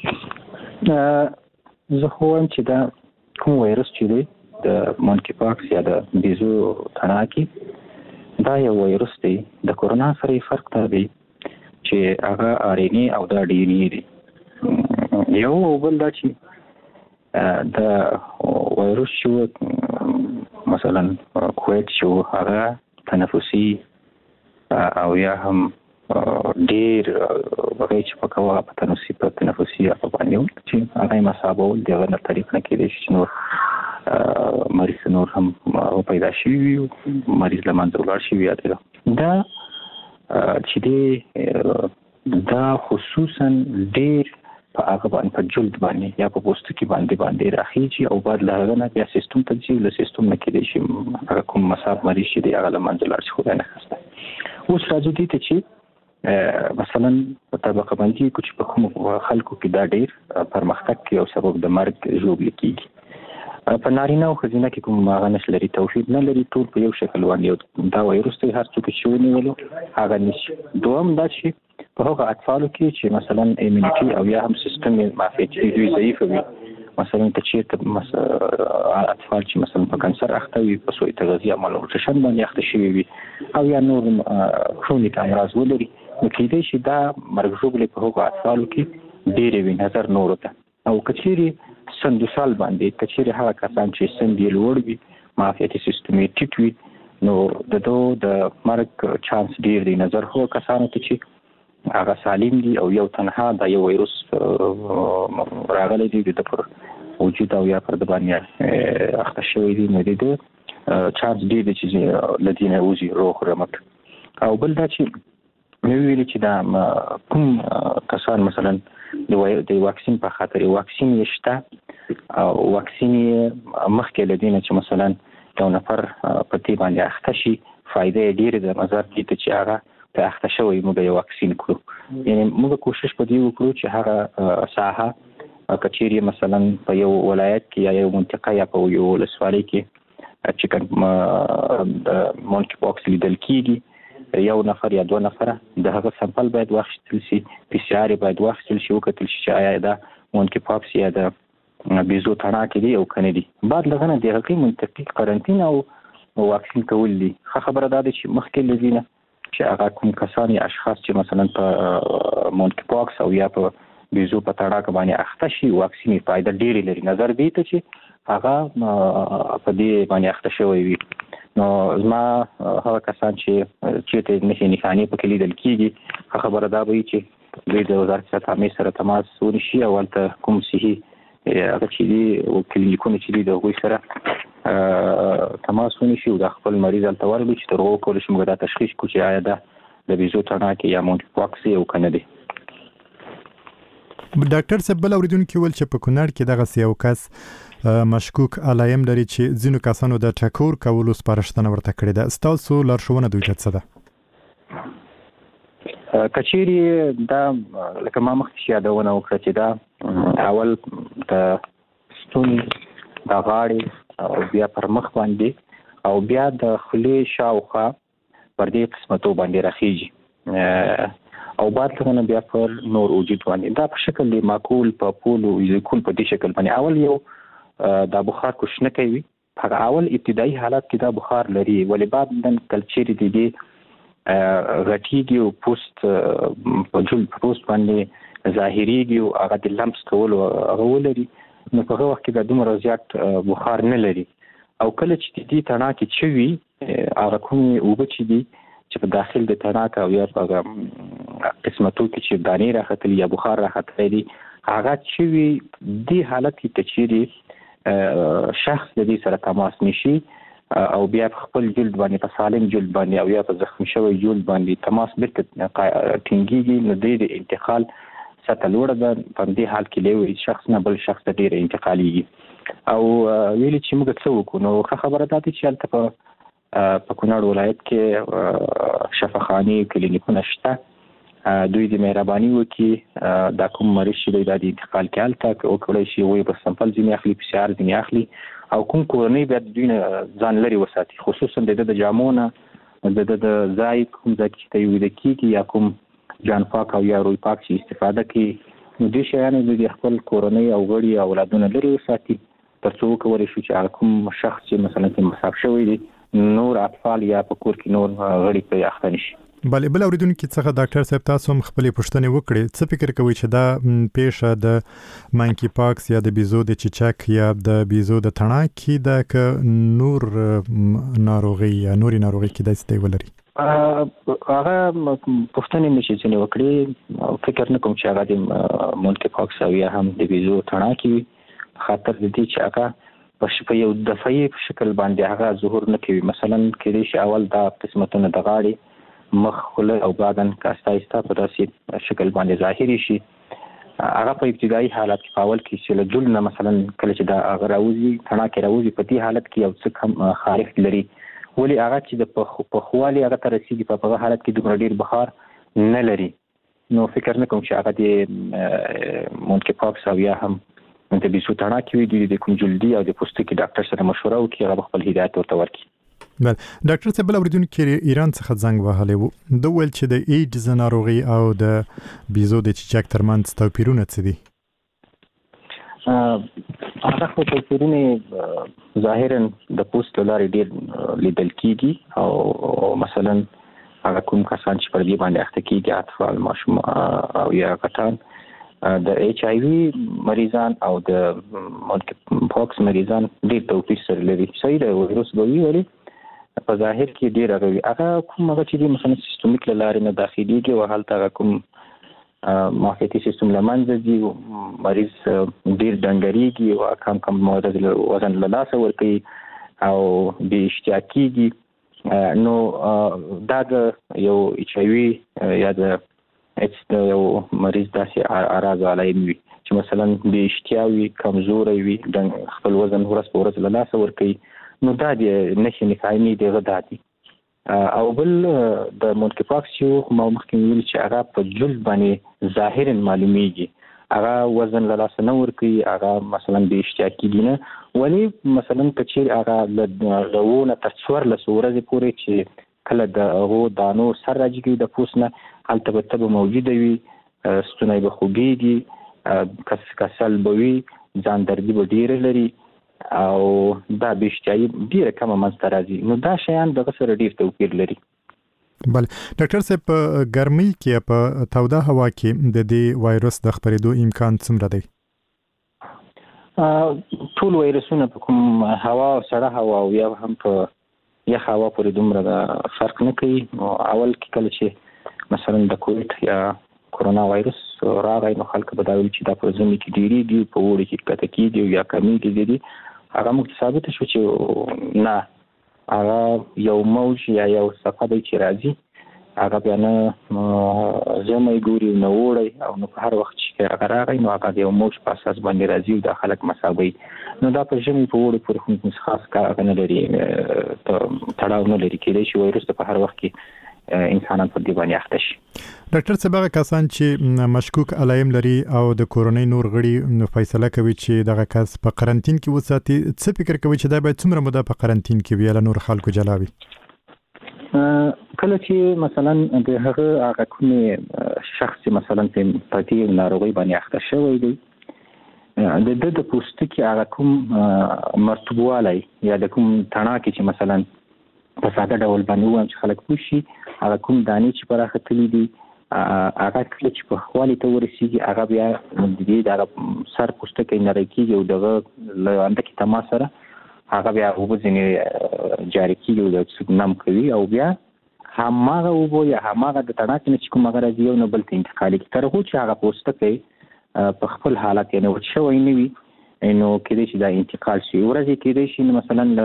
زه خو هم چې دا کوم وایرس چې دی د مونکي پاکس یا د بیزو تناکی دا یو وایرس دی د کورونا سره فرق دی چې هغه ار ان اي او د ډي ان اي دي یو بل دا چې د وایرس شو مثلا کووید شو هغه تنفسي او یا هم ډیر هغه چې په کوا په تنفسي په تنفسي په باندې چې هغه مصابول دغه نه طریق نه کېږي چې نور مریض نور هم پیدا شي مریض لمنځه ولاړ شي یا دا چې دی دا خصوصا ډیر په هغه باندې په جلد باندې یا په پوستکي باندې باندې راخیږي او بعد له هغه نه بیا سیستم ته ځي له سیستم نه کېدای شي هغه کوم مصاب مریض شي دی هغه لمنځه لاړ شي خدای نه خواسته اوس راځو دې ته چې مثلا په طبقه باندې کوم په کوم خلکو کې دا ډیر پرمختګ کوي او سبب د مرګ ژوبل کیږي په نارینه او ښځینه کې کوم هغه نش لري توفید نه لري ټول په یو شکل باندې دا وایرس ته هر څوک چې ونیولو هغه نشي دوم دا چې په هغه اطفالو کې چې مثلا ایمونټي او یا هم سیستم معافیتي دوی ضعیف وي مثلا ته چې اطفال چې مثلا په کانسر اخته وي په سوء تغذیه او مالنوټریشن باندې اخته شوي وي او یا نور کرونیک امراض ولري نو کېدای شي دا مرګ ژوبلې په هغه اطفالو کې ډېرې وي نظر نورو ته او کچيري سن د سال باندې کچيري هغه کسان چې سن دی لوړ وي معافیتي سیستم یې ټیټ وي نو د دوه د مرګ چانس ډیر دی نظر هو کسانو ته چې هغه سالم دي او یو تنها د یو وایرس راغلی دی د پر وجود او یا پر د باندې اخته شوی دی نو د چانس ډیر دی چې لدینه وزي روغ رمت او بل دا چې مې ویل چې دا کوم کسان مثلا د واکسین په خاطر واکسین یشته او واکسین مخکې لدینه چې مثلا یو نفر په دې باندې اخته شي فائدې ډېرې د نظر دي چې هغه ته اخته شوی موږ یو واکسین کړو. یعنی موږ کوشش په دې وکړو چې هغه ساحه کچيري مثلا په یو ولایت کې یا یو منطقه یا په یو ولسوالۍ کې چې کوم د مونکي پاکس لیدل کیږي یو نفر یا دوه نفر د هغه سمپل باید واخیستل شي، پی سی آر باید واخیستل شي، وکتل شي چې آیا دا مونکي پاکس یا د بیزو تڼاکې دي او کنه دي. بعد لغنه د هغې منطقي قرنطین او واکسین کول دي. ښه خبره دا ده چې مخکې له دې نه چې هغه کوم کسان یا اشخاص چې مثلا په مونکي پاکس او یا په بیزو په تڼاکه باندې اخته شي واکسین یې فایده ډېرې لري، نظر دې ته چې هغه په دې باندې اخته شوی وي. نو زما هغه کسان چې چېرته نښې نښانې پکې لیدل کېږي ښه خبره دا به وي چې دوی د وزارت صحت عامې سره تماس ونیسي او هلته کوم صحي هغه چې دي او کلینیکونه چې دي د هغوی سره تماس ونیسي او د خپل مریض هلته ورغلي چې تر هغو کولی شي موږ دا تشخیص کړو چې آیا دا د بیزو تڼاکې یا مونکي پاکس دی او که نه دی. ډاکټر صاحب بل اورېدونکي ویل چې په کونړ کې دغسې یو کس مشکوک علایم لري چې ځینو کسانو د ټکور کولو سپارښتنه ورته کړې ده. ستاسو لارښوونه دوی ته څه ده؟ کچېرې دا لکه ما مخکې یادونه وکړه چې دا اول د ستوني د غاړې او بیا پر مخ باندې او بیا د خولې شاوخوا پر دې قسمتو باندې راخیږي او بعد څنګه بیا پر نور وجود باندې دا په شکل دی معقول په پولو یزکول په دې شکل باندې اول یو دا بخار کوشنه کوي. هغه اول ابتدایي حالت کې دا بخار لري ولې بعد د کلچر دی دی غټیږي او پوست په جلد پوست باندې ظاهريږي او هغه د لمس کول هغه ولري. نو په هغه وخت کې د دومره زیات بخار نه لري او کله چې دې تڼاکې چوي هغه کومې اوبه چې دي چې په داخل د تڼاکه او یا په قسمتو کې چې دانې راختلي یا بخار راختلی دي هغه چوي دې حالت کې کچېرې شخص د دې سره تماس نشي او بیا په خپل جلد باندې په سالم جلد باندې او یا په زخم شوی جلد باندې تماس بیرته ټینګېږي نو د دې انتقال سطح لوړه ده. په دې حال کې له یو شخص نه بل شخص ته ډېره انتقالېږي او ویلي چې موږ څه وکړو. نو ښه خبره دا ده چې هلته په په کونړ ولایت کې شفاخانې کلینیکونه شته. دوی د مهرباني وکړي دا کوم مریض چې دی دا د انتقال کې هلته وکړی شي هغوی په سمپل ځینې اخلي، پي سي آر ځینې اخلي او کوم کورنۍ بیا د دوی نه ځان لرې وساتي، خصوصا د ده د جامو نه د ده د ځای کوم ځای چې ته ویده کېږي یا کوم جان پاک او یا روی پاک چې استفاده کوي. نو دې شیانو دوی د خپل کورنۍ او غړي او اولادونه لرې وساتي تر څو وکولی شو چې هغه کوم شخص چې مثلا کې مصاب شوی دی نور اطفال یا په کور کې نور غړي پرې اخته نشي. بله بل اورېدونکي څخه ډاکټر صاحب تاسو هم خپلې پوښتنې وکړې. څه فکر کوئ چې دا پیښه د مانکي پاکس یا د بیزو د چیچک یا د بیزو د تڼاکې ده که نور ناروغي یا نورې ناروغي کیدای شي ولري؟ هغه پوښتنې مې چې ځینې وکړې فکر نه کوم چې هغه د مونکي پاکس او یا هم د بیزو تڼاکې وي په خاطر د دې چې هغه په یو دفعي شکل باندې هغه ظهور نه کوي. مثلا کېدای شي اول دا قسمتونه د غاړې مخ خوله او بدن کاستا ایستا په داسې شکل باندې ظاهري شي. هغه په ابتدایي حالت کې اول کې چې له جل نه مثلا کله چې دا هغه راوځي تڼاکې راوځي په دې حالت کې یو څه کم خارښت لري ولې هغه چې د پخوالي هغه ته رسېږي په هغه حالت کې دومره ډېر بخار نه لري. نو فکر نه کوم چې هغه د مونکي پاکس او یا هم د بیزو تڼاکې وي. دوی د کوم جلدي او د پوستکي ډاکټر سره مشوره وکړي هغه خپل هدایت ورته ورکړي. بله ډاکټر صاحب بل اورېدونکي ایران څخه زنګ وهلی و، ده ویل چې د ایډز ناروغي او د بیزو د چیچک ترمنځ توپیرونه څه دي؟ هغه خو توپیرونه ظاهرا د پوست له لارې ډېر لیدل کېږي او مثلا هغه کوم کسان چې پر دې باندې اخته کېږي اطفال ماشوم او یا کټان د ایچ آی وي مریضان او د مونکي پاکس مریضان ډېر توپیر سره لري. صحیح ده ویروس به وي ولې په ظاهر کې ډېر هغه وي هغه کوم هغه چې دي مثلا سیستمیک له لارې نه داخليږي او هلته هغه کوم معافیتي سیستم له منځه ځي مریض ډېر ډنګرېږي او کم کم وزن له لاسه ورکوي او بې اشتها کېږي. نو دا د یو ایچ آی وي یا د ایچ د یو مریض داسې اعراض علایم وي چې مثلا بې اشتها وي، کمزوری وي، خپل وزن ورځ په ورځ له لاسه ورکوي. نو دا د نښې نښانې دغه دا دي او بل د مونکیپاکس یو ما مخکې ویل چې هغه په جلد باندې ظاهرا معلومیږي، هغه وزن له لاسه نه ورکوي، هغه مثلا بې اشتیاقي دي نه، ولې مثلا که چیرې هغه له اووه نه تر څوارلسو ورځې پورې چې کله د هغو دانو سر راجګي د پوست نه، هلته به تبه موجوده وي، ستونی به خوږېږي، کسل به وي، ځان دردي به ډېره لري او دا بې اشتیايي ډېره کمه منځته راځي. نو دا شیان دغه سره ډېر توپیر لري. بل ډاکټر صاحب په ګرمۍ کې په توده هوا کې د دې وایرس د خپرېدو امکان څومره دی؟ ټول وایرسونه په کوم هوا او سړه هوا او یا هم په یخ هوا پورې دومره فرق نه کوي. اول کې کله چې مثلا د کووډ یا کورونا وایرس راغی نو خلک به دا ویل چې دا په ژمي کې ډېرېږي، په اوړي کې کته کېږي یا کمیږي دي. هغه موږ ثابته شو چې نه، هغه یو موج یا یو څپه دی چې راځي، هغه بیا نه ژمی ګوري نه اوړی، او نو په هر وخت چې هغه راغی نو هغه د یو موج په اساس باندې راځي او دا خلک مساوي. نو دا په ژمي په اوړي پورې خو خاص کار نه لري، تړاو نه لري، کېدای شي وایرس په هر وخت کې انسانان په دې باندې اخته شي. ډاکټر صاحب هغه کسان چې مشکوک علایم لري او د کورونۍ نور غړي نو فیصله کوي چې دغه کس په قرنټین کې وساتي، څه فکر کوي چې دا باید څومره موده په قرنټین کې وي له نور خلکو جلا وي؟ کله چې مثلا د هغه هغه کومې شخص مثلا په پاتې ناروغي باندې اخته شوی دی، د د د پوستکي هغه کوم مرطوبوالی یا د کوم تڼاکې چې مثلا په ساده ډول باندې وایم چې خلک پوښي، هغه کوم دانې چې پراختلي دي هغه کله چې په خوالي ته ورسیږي هغه بیا د دې د سر پوستکی نری کېږي او دغه له اندکې تماس سره هغه بیا اوبه ځینې جاري کېږي او د نم کوي او بیا هماغه اوبه یا هماغه د تڼاکې نه چې کوم هغه راځي یو نه بل ته انتقالي کړي تر هغو چې هغه پوستکی په خپل حالت یعنې وچ شوی نه وي، نو کېدای شي دا انتقال شي. ورځې کېدای شي مثلا له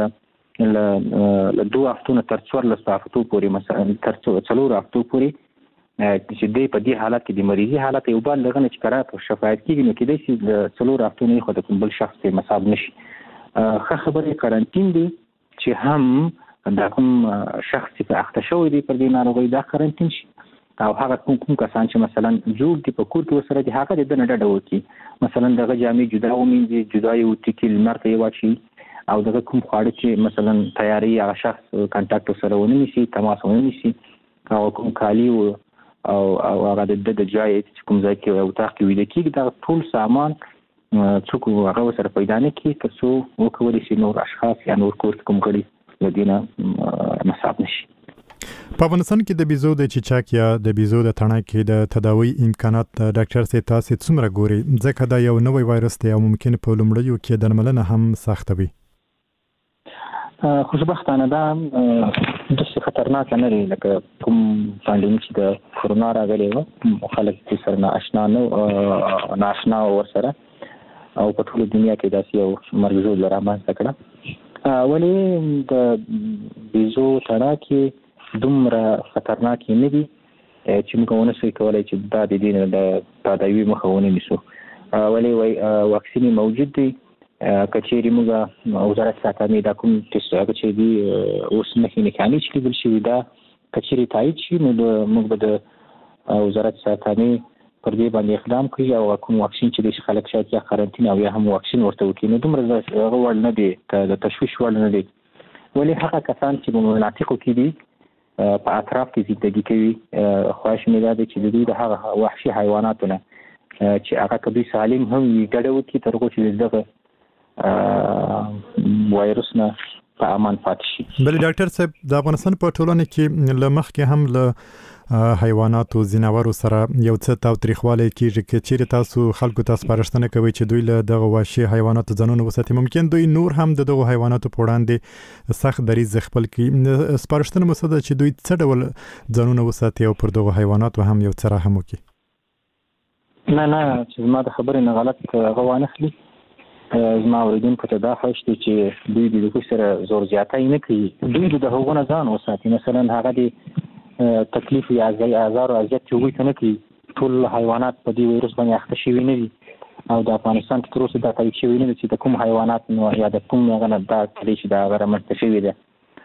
له دوه هفتو نه تر څوارلسو هفتو پورې مثلا تر څلورو هفتو پورې چې دی په دې حالت کې د مریضي حالت یو بل لغه نه چې کرا په شفایت کېږي، نو کېدای شي د څلورو هفتو نه خو د کوم بل شخص ته مصاب نشي. ښه خبره قرنټین دی چې هم دا کوم شخص چې اخته شوی دی پر دې ناروغۍ دا قرنټین شي، او هغه کوم کوم کسان چې مثلا جوړ دي په کور کې وسره دي هغه د نه ډډه وکړي، مثلا دغه جامې جدا ومینځي، جدا یو ټکي لمر ته یې واچي، او دغه کوم خواړه چې مثلا تیاری هغه شخص کانټاکټ سره ونه نیسي، تماس ونه نیسي، او کوم کالي او او هغه د د ځای چې کوم ځای کې او تاخ کې ویل کېږي دا ټول سامان څوک هغه سره پیدا نه کړي تر څو وکولای شي نور اشخاص یا نور کور کوم غړي لدينا مصاب نشي. په افغانستان کې د بیزو د چیچاک یا د بیزو د تڼاکې د تداوی امکانات ډاکټر صاحب تاسو څومره ګوري، ځکه دا یو نوې وایرس دی او ممکن په لومړیو کې درملنه هم سخته وي؟ خوشبختانه دا داسې خطرناک نه دی لکه کوم پاندیمیک چې د کورونا راغلی و، خلک چې سره نااشنا نه نااشنا ورسره او په ټوله دنیا کې داسې یو مرګ ژوبله رامنځته کړه. ولې د بیزو تڼاکې دومره خطرناکې نه دي چې موږ ونه شو کولی چې دا د دې نه د تداوي مخه ونه نیسو. ولې واکسین موجود دی، که چیرې موږ وزارت ساتنې دا کوم ټیسټ هغه چې دي اوس نښې نښانې چې لیدل شوي دا که چیرې تایید شي نو موږ به د وزارت ساتنې پر دې باندې اقدام کوي او کوم واکسین چې د خلک شاید یا قرنټین او یا هم واکسین ورته وکړي نو دومره هغه وړ نه دی، د تشویش وړ نه دی. ولې هغه کسان چې په مناطقو کې دي په اطراف کې زندگی کوي خواهش مې دا دی چې د دوی د هغه وحشي حیواناتو نه چې هغه که دوی سالم هم وي ډډه وکړي تر هغو چې دغه وایرس نه په امان پاتې شي. بل ډاکټر صاحب د افغانستان په ټولنه کې له مخکې هم له حیواناتو ځناورو سره یو څه تاوتریخوالی کېږي، که چیرې تاسو خلکو ته سپارښتنه کوئ چې دوی له دغه وحشي حیواناتو ځانونه وساتي، ممکن دوی نور هم د دغو حیواناتو په وړاندې سخت دریځ خپل کړي، سپارښتنه مو څه ده چې دوی څه ډول ځانونه وساتي او پر دغو حیواناتو هم یو څه رحم وکړي؟ نه نه چې زما د خبرې نه غلط هغه وانخلي، زما اوریدونکو ته دا خواهش دی چې دوی د دوی سره زور زیاتی نه کوي، دوی د هغو نه ځان وساتي. مثلا هغه د تکلیف یا آزار او اذیت چې هغوی ته نه کوي، ټول حیوانات په دې ویروس باندې اخته شوي نه دي او د افغانستان کې تر اوسه دا تایید شوي نه دي چې د کوم حیوانات یا د کوم هغه نه دا کلی چې دا هغه رامنځته شوي ده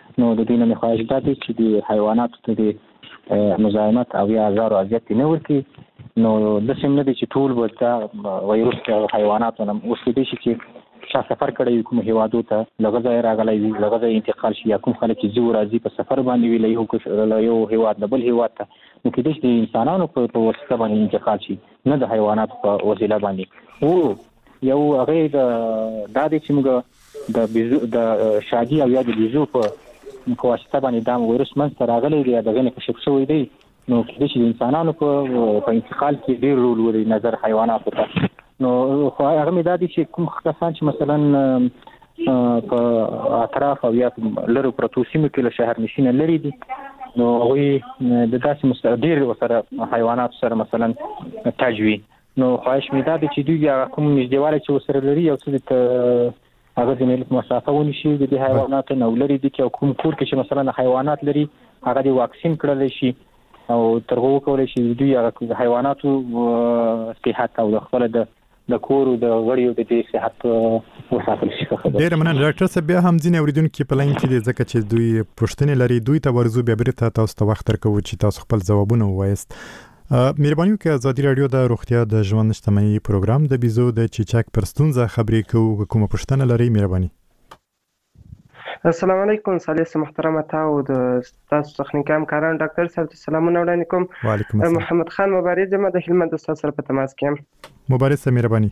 نو د دې نه خواهش ده چې د حیواناتو ته د مزاحمت او یا ضرر او اذیت نه ورکړي. نو د سیمه د چې ټول وتا وایروس حیواناتو نه اوس دې شي چې شا سفر کړی کوم هیوادو ته لږه ځای راغلی وي لږه ځای انتقال شي یا کوم خلک چې زو راځي په سفر باندې وی له یو یو هیواد نه بل هیواد ته نو کې د انسانانو په واسطه باندې انتقال شي نه د حیواناتو په وسیله باندې. او یو هغه د دادې چې موږ د بيزو د شادي او یا د بيزو په په واسطه باندې دا وایروس منځ راغلی دی د غنې کشف شوی دی نو کې د انسانانو په انتقال کې ډیر رول لري نظر حیواناتو ته. نو خو هغه مې دا دي چې کوم کسان چې مثلا په اطراف او یا لرو پرتو سیمو کې له شهر نشینه لري دي نو هغوی د داسې مستقدیر سره حیوانات سره مثلا تجوي. نو خواهش مې دا دي چې دوی هغه کوم نږدېوالی چې ورسره لري یو څه د هغه د ملت مسافه ونیسي د دې حیواناتو نه لرې دي چې کوم کور کې چې مثلا حیوانات لري هغه د واکسین کړلی شي او تر هغه وکولی شي دوی هغه حیواناتو صحت او د خپل د د کور او د غړیو د دې صحت وساتل شي. ډېر مننه ډاکټر صاحب. بیا هم ځینې اوریدونکي په لاین کې دي ځکه چې دوی پوښتنې لري دوی ته ورزو بیا بیرته تاسو ته وخت درکوو چې تاسو خپل ځوابونه ووایاست. مهرباني وکړئ ازادي رادیو د روغتیا د ژوند شتمنۍ پروګرام د بيزو د چیچاک پر ستونزه خبرې کوو کومه پوښتنه لري مهرباني. السلام علیکم سالیس محترمه تاسو د تاسو څخه کوم کاران ډاکټر صاحب سلامونه وړاندې کوم. وعلیکم السلام. محمد خان مبارز ما د هلمند د سره په تماس کې یم. مبارز مهرباني.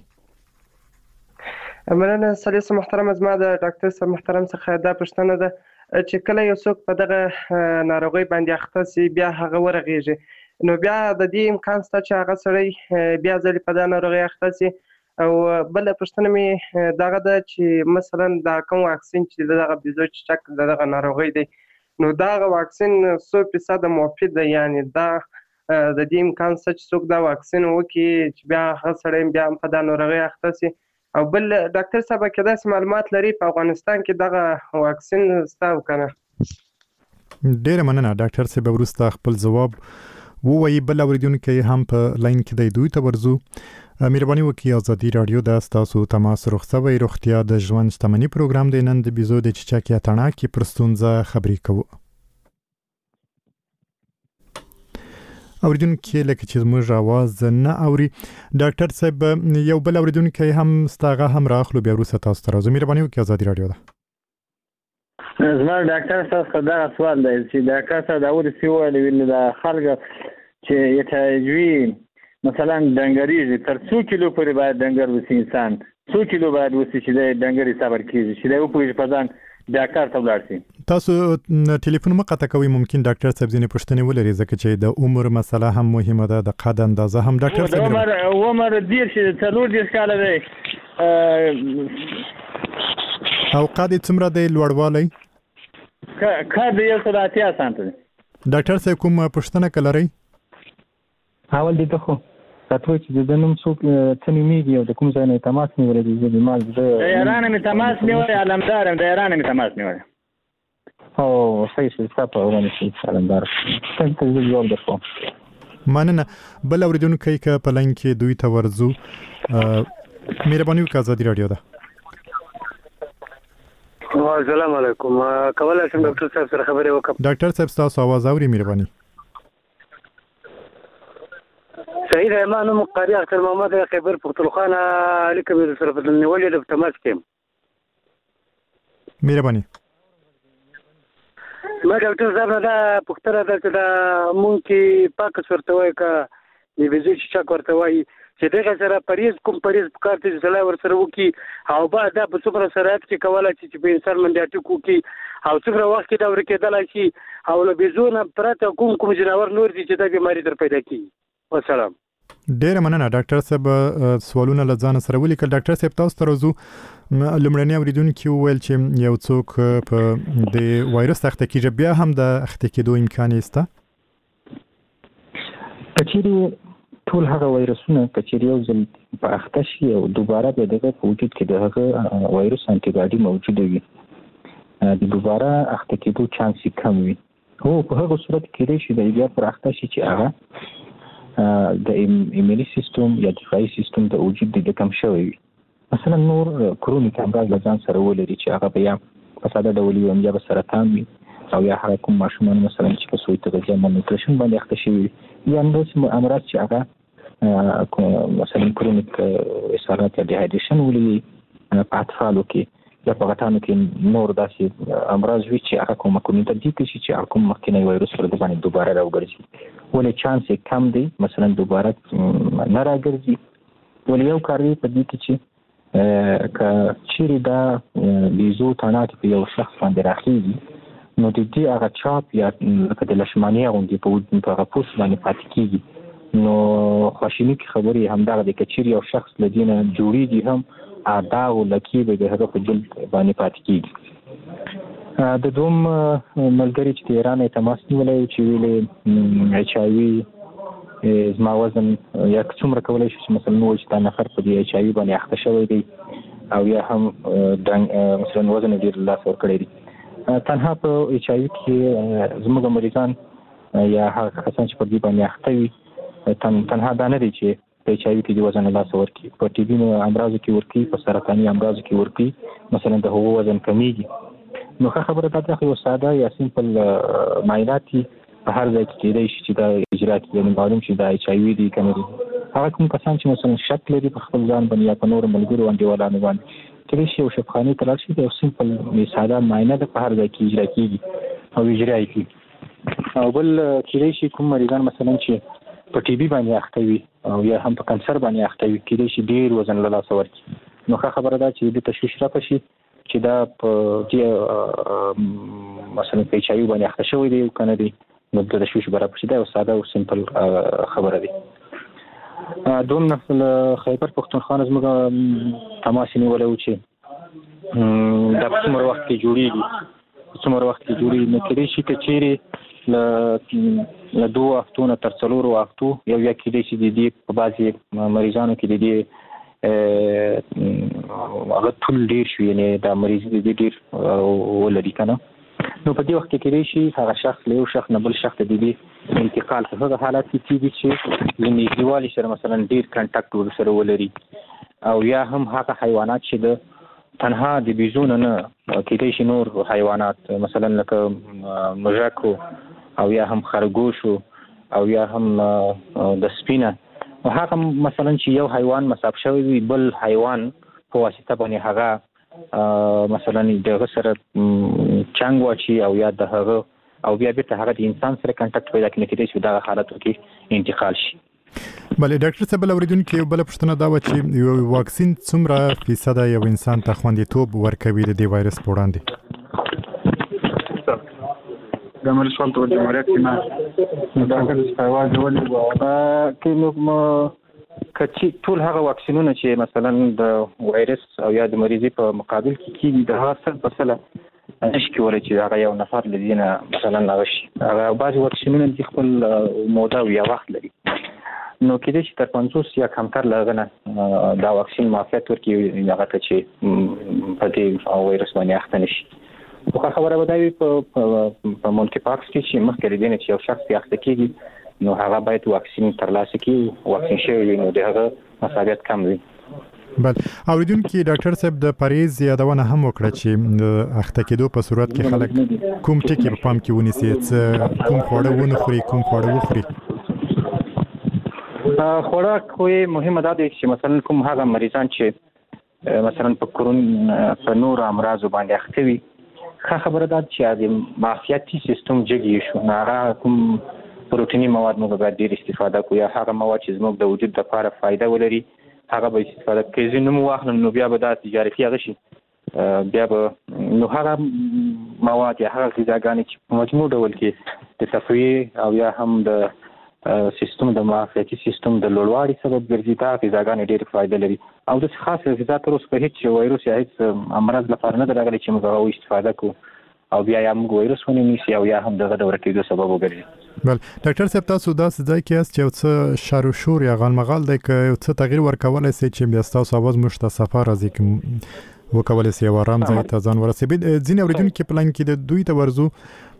مننه سالیس محترمه زما د ډاکټر صاحب محترم څخه دا پوښتنه ده چې کله یو څوک په دغه ناروغي باندې اخته سي بیا هغه ورغېږي نو بیا د دې امکان شته چې هغه سړی بیا ځلې په دغه ناروغي اخته سي. او بل پوښتنه مې دغه ده چې مثلا دا کوم واکسین چې دغه بيزو چیچاک دغه ناروغي دی نو دغه واکسین څو فیصد مفید دی یعنی دا د دې امکان شته چې څوک دا واکسین وکړي چې بیا هغه سړی بیا په دغه ناروغي اخته سي. او بل ډاکټر صاحب کې داسې معلومات لري په افغانستان کې دغه واکسین شته او کنه؟ ډېر مننه ډاکټر صاحب وروسته خپل ځواب ووایي. بل اوریدونکي هم په لاین کې دی دوی ته ورزو. مهرباني وکړئ ازادي رادیو د تاسو تماس رخصوي روغتیا د ژوند شتمنۍ پروګرام دی نن د بيزو د چیچاک یا تڼاکې پر ستونزه خبرې کوو. اوریدونکي لکه چې موږ आवाज نه اوري ډاکټر صاحب یو بل اوریدونکي هم ستاغه هم راخلو بیا وروسته تاسو ته راځو. مهرباني وکړئ ازادي رادیو ده. زما ډاکټر صاحب دا سوال دی چې ډاکټر صاحب دا ورسې ویل ویل دا خلک چې یتاجوي مثلا دنګریږي تر څو کیلو پورې باید دنګر وسی انسان څو کیلو باید وسی چې د دنګري صبر کیږي چې دا په پوهې پدان ډاکټر ته ولاړ شي. تاسو ټلیفون مقطع کوي ممکن ډاکټر صاحب ځینې پوښتنې ولري ځکه چې د عمر مسله هم مهمه ده د قد اندازه هم ډاکټر صاحب عمر عمر ډیر شي څلور ډیر کال دی او قد څومره دی لوړوالی قد یو څه اتیا سانتي. ډاکټر صاحب کوم پوښتنه کولای اول دې ته خو تاسو چې د نوم څوک څنګه او د کوم ځای نه تماس نیولې دي د مال د ایران نه تماس نیولې علمدار د ایران نه تماس نیولې او صحیح څه تاسو ورونه شي علمدار څنګه دې جواب درکو. مننه. بل اوریدونکي ک په لاین کې دوی ته ورزو. مهرباني وکړئ ازادي رادیو ده. السلام علیکم کومه شم ډاکټر صاحب سره خبرې وکم. ډاکټر صاحب تاسو आवाज اوري مهرباني. صحیح ده ما نوم قاری اختر محمد خیبر پختونخوا لیکم د سره په نیولې د تماس کې مهرباني. ما ډاکټر صاحب دا پختره ده چې دا مونږ کې پاک ورته وای کا د بيزو چیچاک ورته وای چې دغه سره پریز کوم پریز کار ته ځلا ور سره وکي او با دا په څومره سره چې کوله چې په انسان باندې اټکو کی او څومره وخت کې دا ورکېدل شي او له بيزو نه پرته کوم کوم جناور نور دي چې دا بیماری تر پیدا کی. والسلام. ډېر مننه ډاکټر صاحب سوالونه لزان سره ولیکل. ډاکټر صاحب تاسو ته راځو. لمړنی اوریدونکي وویل چې یو څوک په د وایرس اخته کیږي بیا هم د اخته کېدو امکان شته. کچېری ټول هغه وایرسونه کچېری یو ځل په اخته شي او دوباره به دغه په وجود کې د هغه وایرس انټي باډي موجود وي د دوباره اخته کېدو چانس کم وي. هو په هغه صورت کې دی چې د بیا پر اخته شي چې هغه د ایمیوني سیستم یا دفاعي سیستم د وجود د کم شوی وي. مثلا نور کرونیک امراض ځان سره ولري چې هغه بیا په ساده ډول وي یا به سرطان وي او یا هغه کوم ماشومان مثلا چې په سوی تغذیه مالنیوتریشن باندې اخته شوي یا نور امراض چې هغه مثلا کرونیک اسهالات یا ډیهایډریشن ولري په اطفالو کې یا په غټانو کې نور داسې امراض وي چې هغه کومه کومه تدقیق شي چې کوم مخکینی وایروس پر د باندې دوباره راوګرځي ولې چانس یې کم دی مثلا دوباره نه راګرځي ولې یو کار دی په دې کې چې که چیرې دا بیزو تڼاکې په یو شخص باندې راخېږي نو د دې هغه چاپ یا لکه د لشماني غوندې په هغه پوست باندې پاتې کېږي نو خواشینونکې خبرې همدغه دی که چیرې یو شخص له دې نه جوړېږي هم دا او لکې به د هغه په جلد باندې پاتې کېږي د دوم ملګري چې د ایران یې تماس نیولی و چې ویلې ایچ آی وي زما وزن یا څومره کولی شو چې مثلا ووایي چې دا نفر په دې ایچ آی وي باندې اخته شوی دی او یا هم مثلا وزن یې ډېر له لاسه ورکړی دی تنها په ایچ آی وي کې زموږ مریضان یا هغه کسان چې په دې باندې اخته وي تنها دا نه دی چې په ایچ آی وي کې د وزن له لاسه ورکړي په ټي بي امراضو کې ورکړي په سرطاني امراضو کې ورکړي مثلا د هغو وزن کمیږي نو ښه خبره دا ده یو ساده یا سمپل معاینات په هر ځای کې کېدای شي چې دا اجرا کړي یعنې معلوم شي دا ایچ آی وي دی که نه دی هغه کوم کسان چې مثلا شک لري په خپل ځان باندې یا په نورو ملګرو انډیوالانو باندې کېدای شي یو شفاخانې ته لاړ شي د یو سمپل ساده معاینه ده په هر ځای کې اجرا کېږي او اجرا یې کړي او بل کېدای شي کوم مریضان مثلا چې په ټي بي باندې اخته وي او یا هم په کانسر باندې اخته وي کېدای شي ډېر وزن له لاسه ورکړي نو ښه خبره ده چې د تشویش راپه شي چې دا په دې مثلا په ایچ آی وي باندې اخته شوی دی که نه دی نو د تشویش به راپه شي دا یو ساده او سمپل خبره دی دوم نسل خیبر پښتونخوا نه زموږ تماس یې نیولی و چې دا په څومره وخت کې جوړېږي په څومره وخت کې جوړېږي نو کېدای شي که چیرې له له دوه هفتو نه تر څلورو هفتو یو یا کېدای شي د دې په بعضې مریضانو کې د دې هغه طول ډېر شي یعنې دا مریض د دې ډېر ولري که نه نو په دې وخت کې کېدای شي هغه شخص له یو شخص نه بل شخص ته د دې انتقال په هغه حالات کې کېږي چې له نږدېوالي سره مثلا ډېر کنټاکټ ورسره ولري او یا هم هغه حیوانات چې د تنها د بیزو نه نه کېدای شي نور حیوانات مثلا لکه موږک او یا هم خرګوش او یا هم د سپینه هغه مثلا چې یو حیوان مصاب شوی وي بل حیوان په واسطه باندې هغه مثلا دغه سره چنګ واچي او یا د هغه او بیا بیرته هغه د انسان سره کنټاکټ پیدا کړي کېدای شي دغه حالاتو کې انتقال شي بله ډاکټر صاحب اوریدونکو یو بل پوښتنه دا و چې یو واکسین څومره فیصد یو انسان ته خوندیتوب ورکوي د دې وایرس په وړاندې د عمل سوال ته جمهوریت کې نه ډاکټر سپایواز ولې کې نو کچې ټول هغه واکسینونه چې مثلا د وایرس او یا د مریضي په مقابل کې کېږي د هغه سل په سله نشي کولی چې هغه یو نفر له دې نه مثلا هغه شي هغه بعضې واکسینونه دي خپل موده او یا وخت لري نو کېدای شي تر پنځوس یا کمتر له هغه نه دا واکسین معافیت ورکړي هغه ته چې په دې وایرس باندې اخته نه شي خو خبره به دا وي په مونکي پاکس کې چې مخکې له دې نه چې یو شخص پرې اخته کېږي نو هغه باید واکسین ترلاسه کړي واکسین شوی وي نو د هغه مساویت کم وي بل اوریدونکو ډاکټر صاحب د پریز یادونه هم وکړه چې د اخته کېدو په صورت کې خلک کوم ټکي په پام کې ونیسي چې کوم خواړه ونه خوري کوم خواړه وخوري خوراک خو یې مهمه دا دی چې مثلا کوم هغه مریضان چې مثلا په کورون په نور امراضو باندې اخته وي ښه خبره ده چې د معافیتي سیستم جګ شو نو هغه کوم پروتیني مواد موږ باید ډېر استفاده کړو یا هغه مواد چې زموږ د وجود لپاره فایده ولري هغه به استفاده کړو که ځینې مو واخلم نو بیا به دا تجارتي هغه شي بیا به نو هغه مواد یا هغه غذاګانې چې په مجموع ډول کې د تقویې او یا هم د سیستم د معافیتي سیستم د لوړوالي سبب ګرځي دا غذاګانې ډېرې فایده لري او داسې خاصه غذا تر اوسه په هېڅ وایروس یا هېڅ امراض لپاره نه ده راغلی چې موږ هغه استفاده کړو او بیا یا موږ وایروس ونیسي او یا هم دغه د ورکېدو سبب وګرځي بل ډاکټر صاحب تاسو داسې ځای کې یاست چې یو څه شر و شور یا غالمغال دی که یو څه تغییر ورکولی سئ چې بیا ستاسو اواز موږ ته صفا راځي که وکولی سئ یو ارام ځای ته ځان ورسوي ځینې اورېدونکي پلان کې د دوی ته ورځو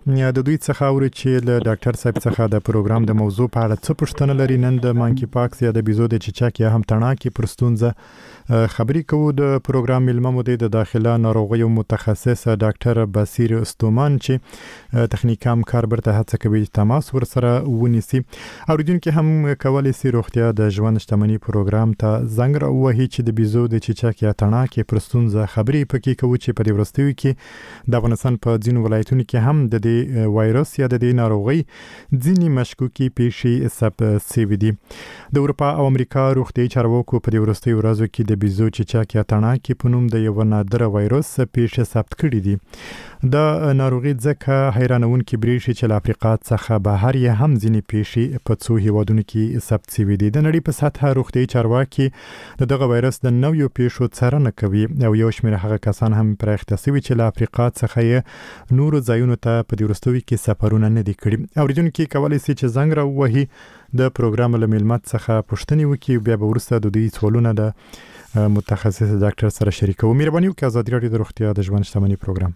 د دوی څخه اوري چې له ډاکټر صاحب څخه د پروګرام د موضوع په اړه څه پوښتنه لري. نن د مانکی پاکس یا د بيزو د چچاک یا هم تڼاکې پر ستونزه خبري کوو. د پروګرام ملمه مو د داخله ناروغیو متخصص ډاکټر بصیر استومان چې تخنیک هم کاربرته هڅه کوي تماس ورسره ونیسي. اوریدونکو هم کولای شي روغتیا د ژوند شتمنۍ پروګرام ته زنګ راوهي چې د بيزو د چچاک یا تڼاکې پر ستونزه خبري پکې کوي چې په دې ورستوي کې د افغانستان په ځینو ولایتونو کې هم د دې وایرس یا د دې ناروغي ځینې مشکوکي پیښې ثبت شوي دي. د اروپا او امریکا روغتیايي چارواکو په دې ورستیو ورځو کې د بيزو چچاک یا تڼاکې په نوم د یو نادر وایرس پیښه ثبت کړې دي. د ناروغي ځکه حیرانونکې بریښي چې له افریقا څخه بهر یې هم ځینې پیښې په څو هیوادونو کې ثبت شوي دي. د نړۍ په سطحه روغتیايي چارواکي د دغه وایرس د نویو پیښو څارنه کوي او یو شمېر هغه کسان هم پراخته شوي چې له افریقا څخه یې نورو ځایونو ته په دې وروستیو کې سفرونه نه دي کړي. اوریدونکو کولای شي چې زنګ راووهي د پروګرام له ملمت څخه پوښتنې وکړي، بیا به وروسته د دوی سوالونه د متخصص ډاکټر سره شریکو. مهرباني وکړئ ازادي راډیو د روغتیا د ژوند شتمنۍ پروګرام.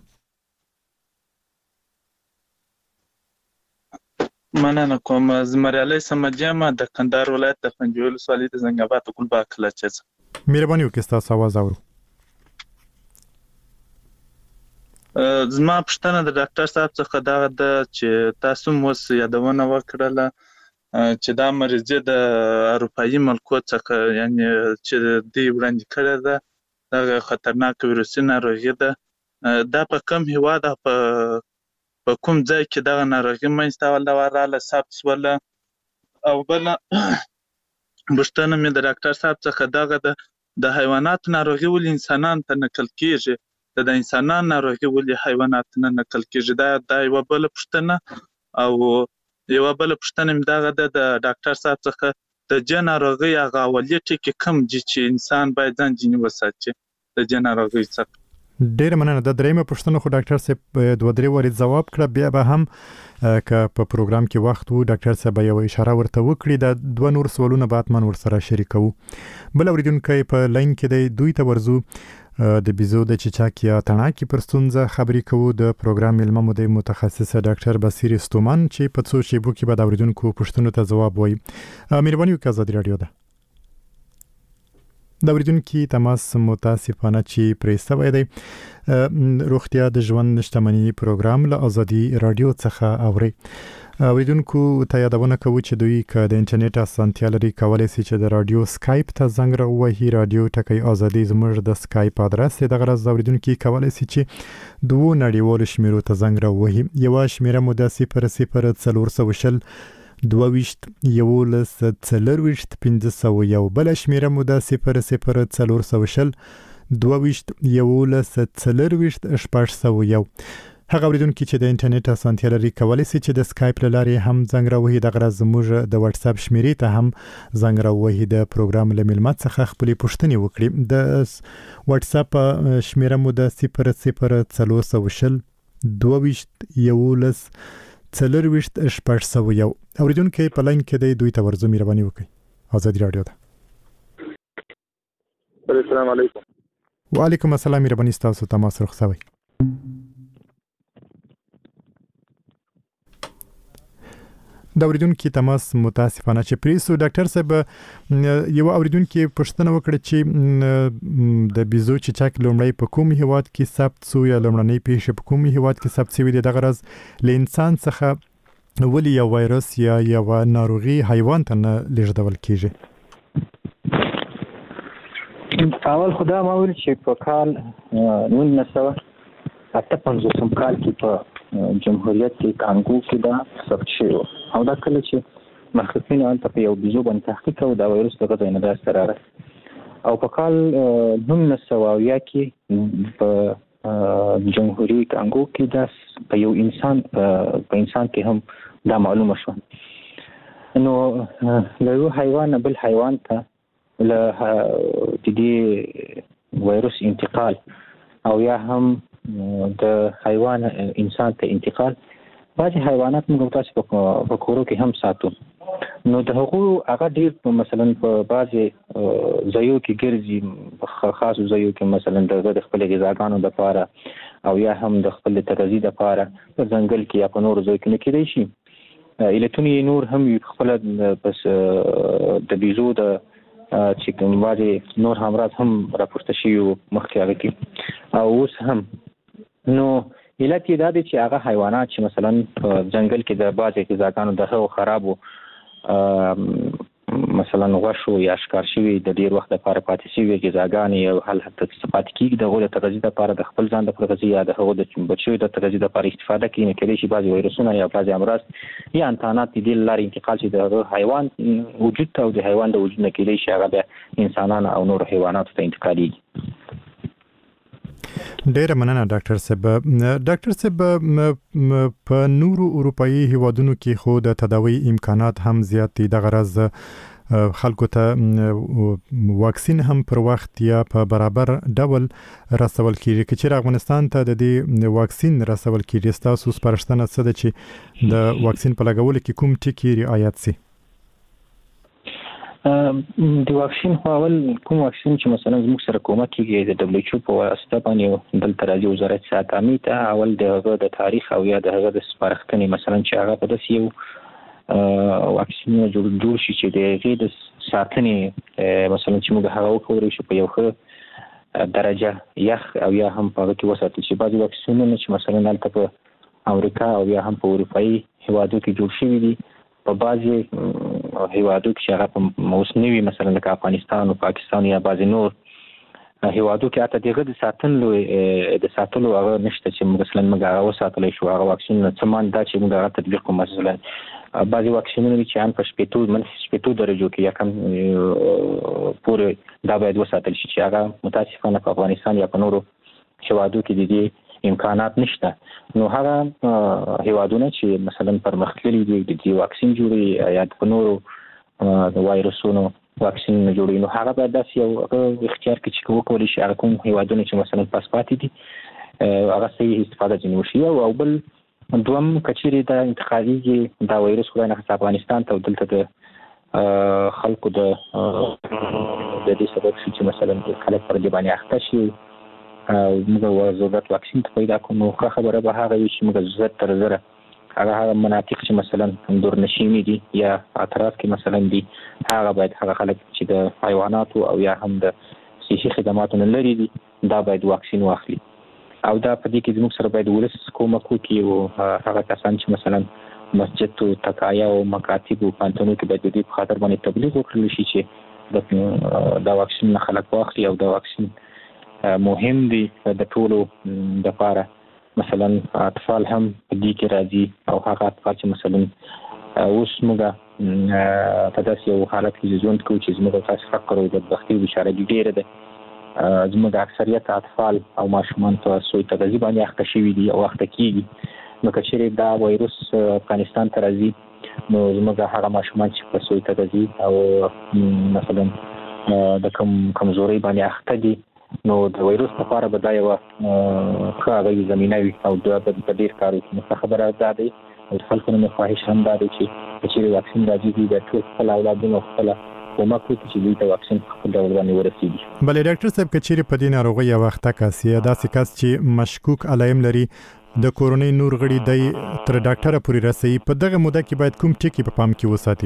مننه کوم. زمریالی سمجیما د کندهار ولایت د پنجویل ولسوالۍ د زنګاباد ګلباغ کلچه. مهرباني وکړئ تاسو आवाज اورو. زما پښتنه د ډاکټر صاحب څخه دا ده چې تاسو مو یادونه وکړله چې دا مریضي د اروپایي ملکو څخه یعنی چې دی وړاندې کړی ده دا خطرناک ویروسي ناروغي ده. دا په کوم هیواد په په کوم ځای کې دا ناروغي منځته ولاړه ثبت شوله؟ او بل پوښتنه مې د ډاکټر صاحب څخه دغه ده د حیوانات ناروغي ولې انسانانو ته نقل کیږي، د انسانانو ناروغي ولې حیوانات نه نقل کیږي؟ دا د یو بل پوښتنه. او یو بل پوښتنه مې دغه ده د ډاکټر صاحب څخه د جن ناروغي هغه اولي ټکي کوم دي چې انسان باید ځان ځینې وساتي د جن ناروغي څخه؟ ډیر مننه. د درېمه پوښتنه خو ډاکټر صاحب دوه درې واري جواب کړ، بیا به هم که په پروګرام کې وخت وو ډاکټر صاحب یو اشاره ورته وکړي. د دوه نور سوالونه به اتمن ورسره شریکو. بل اوریدونکو په لاین کې دی، دوی ته ورزو د بيزو د چچاک یا تڼاکې پر ستونزه خبري کوو. د پروګرام ملمه مو د متخصص ډاکټر بصیر استومان چې په څو شیبو کې به د اوریدونکو پوښتنو ته ځواب وایي. مهرباني وکړئ ازادي راډیو ده. د اوریدونکو تماس متاسفانه چې پرې سوی دی. روغتیا د ژوند شتمنۍ پروګرام له ازادي راډیو څخه اوري. اوریدونکو ته یادونه کوو چې دوی که د انټرنیټ اسانتیا لري کولای شي چې د راډیو سکایپ ته زنګ راووهي. راډیو ټکی ازادي زموږ د سکایپ ادرس دی. دغه راز اوریدونکو کولای شي چې دوه نړیوالو شمیرو ته زنګ راووهي. یو شمیره مو د صفر صفر څلور سوه شل دوه ویشت یولس څلور ویشت پنځه سوه یو. بل شمیره مو د صفر صفر څلور سوه شل دوه ویشت یولس څلور ویشت شپږ سوه یو. هغه اوریدونکو چې د انټرنیټ اسانتیا لري کولای شي چې د سکایپ له لارې هم زنګ راوهي. دغه راز زموږ د واتس اپ شمیرې ته هم زنګ راوهي. د پروګرام له ملمت څخه خپل پوښتنې وکړي. د واتس اپ شمیره مو د صفر صفر څلور سوه شل دوه ویشت یولس څلور ویشت شپږ سوه یو. اوریدونکو په لاین کې دی، دوی ته ورزو. مهرباني وکړئ ازادي راډیو ده. السلام علیکم. وعلیکم السلام. مهرباني تاسو تماس رخصوي. د اوریدونکو تماس متاسفانه چې پریسو. ډاکټر صاحب یو اوریدونکو پوښتنه وکړه چې د بيزو چچاک لومړی په کوم هیواد کې ثبت شو یا لومړنۍ پیښه په کوم هیواد کې ثبت شوې ده؟ دغه راز له انسان څخه ولې یو وایرس یا یو ناروغي حیوان ته نه لیږدول کیږي؟ اول خدا ما ویل چې په کال نولس سوه اته پنځوسم کال کې په جمهوریت کې کانګو کې دا ثبت شوی او دا کله چې محققین هلته په یو بيزو باندې تحقیق کوي دا وایرس دغه ځای نه داسې راغی. او په کال نولس سوه اویا کې په جمهوریت کانګو کې دا په یو انسان په انسان کې هم دا معلومه شو. نو له یو حیوان بل حیوان ته له د دې وایرس انتقال او یا هم د حیوان انسان ته انتقال. بعضې حیوانات موږ تاسو په کورو کې هم ساتو. نو د هغو هغه ډېر مثلا په بعضې ځایو کې ګرځي، په خاصو ځایو کې مثلا د خپلې غذاګانو دپاره او یا هم د خپل تغذیه لپاره په ځنګل کې یا په نورو ځایو کې نه کېدای شي. علتونه نور هم خپل بس د بیزو د چې کوم باندې نور همراز هم راپورته شي مخکې هغه کې او اوس هم نو علت یې دا دی چې هغه حیوانات چې مثلا په ځنګل کې د بعضې غذاګانو د هغو خرابو مثلا غوښو یا ښکار شوي د ډېر وخت لپاره پاتې شوي غذاګانې او حل حتی پاتې کېږي د هغو د تغذیې لپاره د خپل ځان د تغذیې یا د هغو د بچیو د تغذیې لپاره استفاده کوي، نو کېدای شي بعضې ویروسونه یا بعضې امراض یا انتانات د دې له لارې انتقال شي د هغه حیوان وجود ته او د حیوان د وجود نه کېدای شي هغه بیا انسانانو او نورو حیواناتو ته انتقالېږي. ډیره مننه ډاکټر صاحب. ډاکټر صاحب په نورو اروپאי هیوادونو کې خو د تداوی امکانات هم زیات دي، د غرض خلکو ته واکسین هم پر وخت یا په برابر ډول رسول کیږي. چې افغانستان ته د دې واکسین رسول کیږي، تاسو سپارښتنه څه ده چې د واکسین په لګولو کې کوم ټکي رعایت شي؟ د واکسین خو اول کوم واکسین چې مثلا زموږ سره کومک کیږي د دبليو ایچ او په واسطه باندې دلته راځي وزارت صحت عامه ته اول د هغه د تاریخ او یا د هغه د سپارښتنې مثلا چې هغه په داسې یو واکسین جوړ جوړ شي چې د هغې د ساتنې مثلا چې موږ هغه وکړو شو په یو ښه درجه یخ او یا هم په هغه کې وساتل شي. بعضې واکسینونه چې مثلا هلته په امریکا او یا هم په اروپایي هیوادو کې جوړ شوي دي، په بعضې هیوادو کې چې هغه په اوس نوي مثلا لکه افغانستان او پاکستان یا بعضې نور هیوادو کې حتی دغه د ساتلو د ساتلو هغه نشته چې مثلا موږ هغه وساتلی شو هغه واکسینونه. څه مان دا چې موږ هغه تطبیق کوو. مثلا بعضې واکسینونه دي چې ان په شپېتو منفي شپېتو درجو کې یا کم پورې دا باید وساتل شي، چې هغه متاسفانه په افغانستان یا په نورو هیوادو کې د دې امکانات نشته. نو هغه هیوادونه چې مثلا پرمختللي دي د دې واکسین جوړوي یا په نورو د وایرسونو واکسین جوړوي، نو هغه باید داسې یو اختیار کړي چې وکولی شي هغه کوم هیوادونه چې مثلا پاس پاتې دي هغه صحیح استفاده ځینې وشي. او بل دوم که چیرې دا انتقالېږي دا وایرس خدای نخواستې افغانستان ته او دلته د خلکو د د دې سبب شي چې مثلا خلک پر دې باندې اخته شي او موږ ضرورت واکسین ته پیدا کوو، نو ښه خبره به هغه وي چې موږ زر تر زره هغه هغه مناطق چې مثلا دورنشیني دي یا اطراف کې مثلا دي هغه باید هغه خلک چې د حیواناتو او یا هم د صحي خدماتو نه لري دي دا باید واکسین واخلي. او دا په دې کې زموږ سره باید ولس کومک وکړي او هغه کسان چې مثلا مسجد او تقایا او مکاتب او پانتونو کې باید د دې په خاطر باندې تبلیغ وکړل شي چې دا واکسین نه خلک واخلي او دا واکسین مهم دی د ټولو لپاره. مثلا اطفال هم په دې کې راځي او هغه اطفال چې مثلا اوس موږ په داسې یو حالت کې ژوند کوو چې زموږ تاسو فقر او بدبختي بشاره ډېره ده. زموږ اکثریت اطفال او ماشومان په سوی تغذیه باندې اخته شوي دي او اخته کېږي. نو که چیرې دا وایرس افغانستان ته راځي نو زموږ هغه ماشومان چې په سوی تغذیه او مثلا د کم کمزورۍ باندې اخته دي نو د وایرس لپاره به دا یوه ښه هغه زمینه وي او دا به په ډېر کار وکړي. نو ښه خبره دا دی او د خلکو نه مې خواهش هم دا دی چې که چیرې واکسین راځي دوی باید ټول خپل اولادونه خپله کومک وکړي چې دوی ته واکسین په خپل ډول باندې ورسېږي. بلې ډاکټر صاحب که چیرې په دې ناروغۍ یو اخته کس یا داسې کس چې مشکوک علایم لري د کورنۍ نور غړي دی تر ډاکټره پورې رسوي، په دغه موده کې باید کوم ټکي په پام کې وساتي؟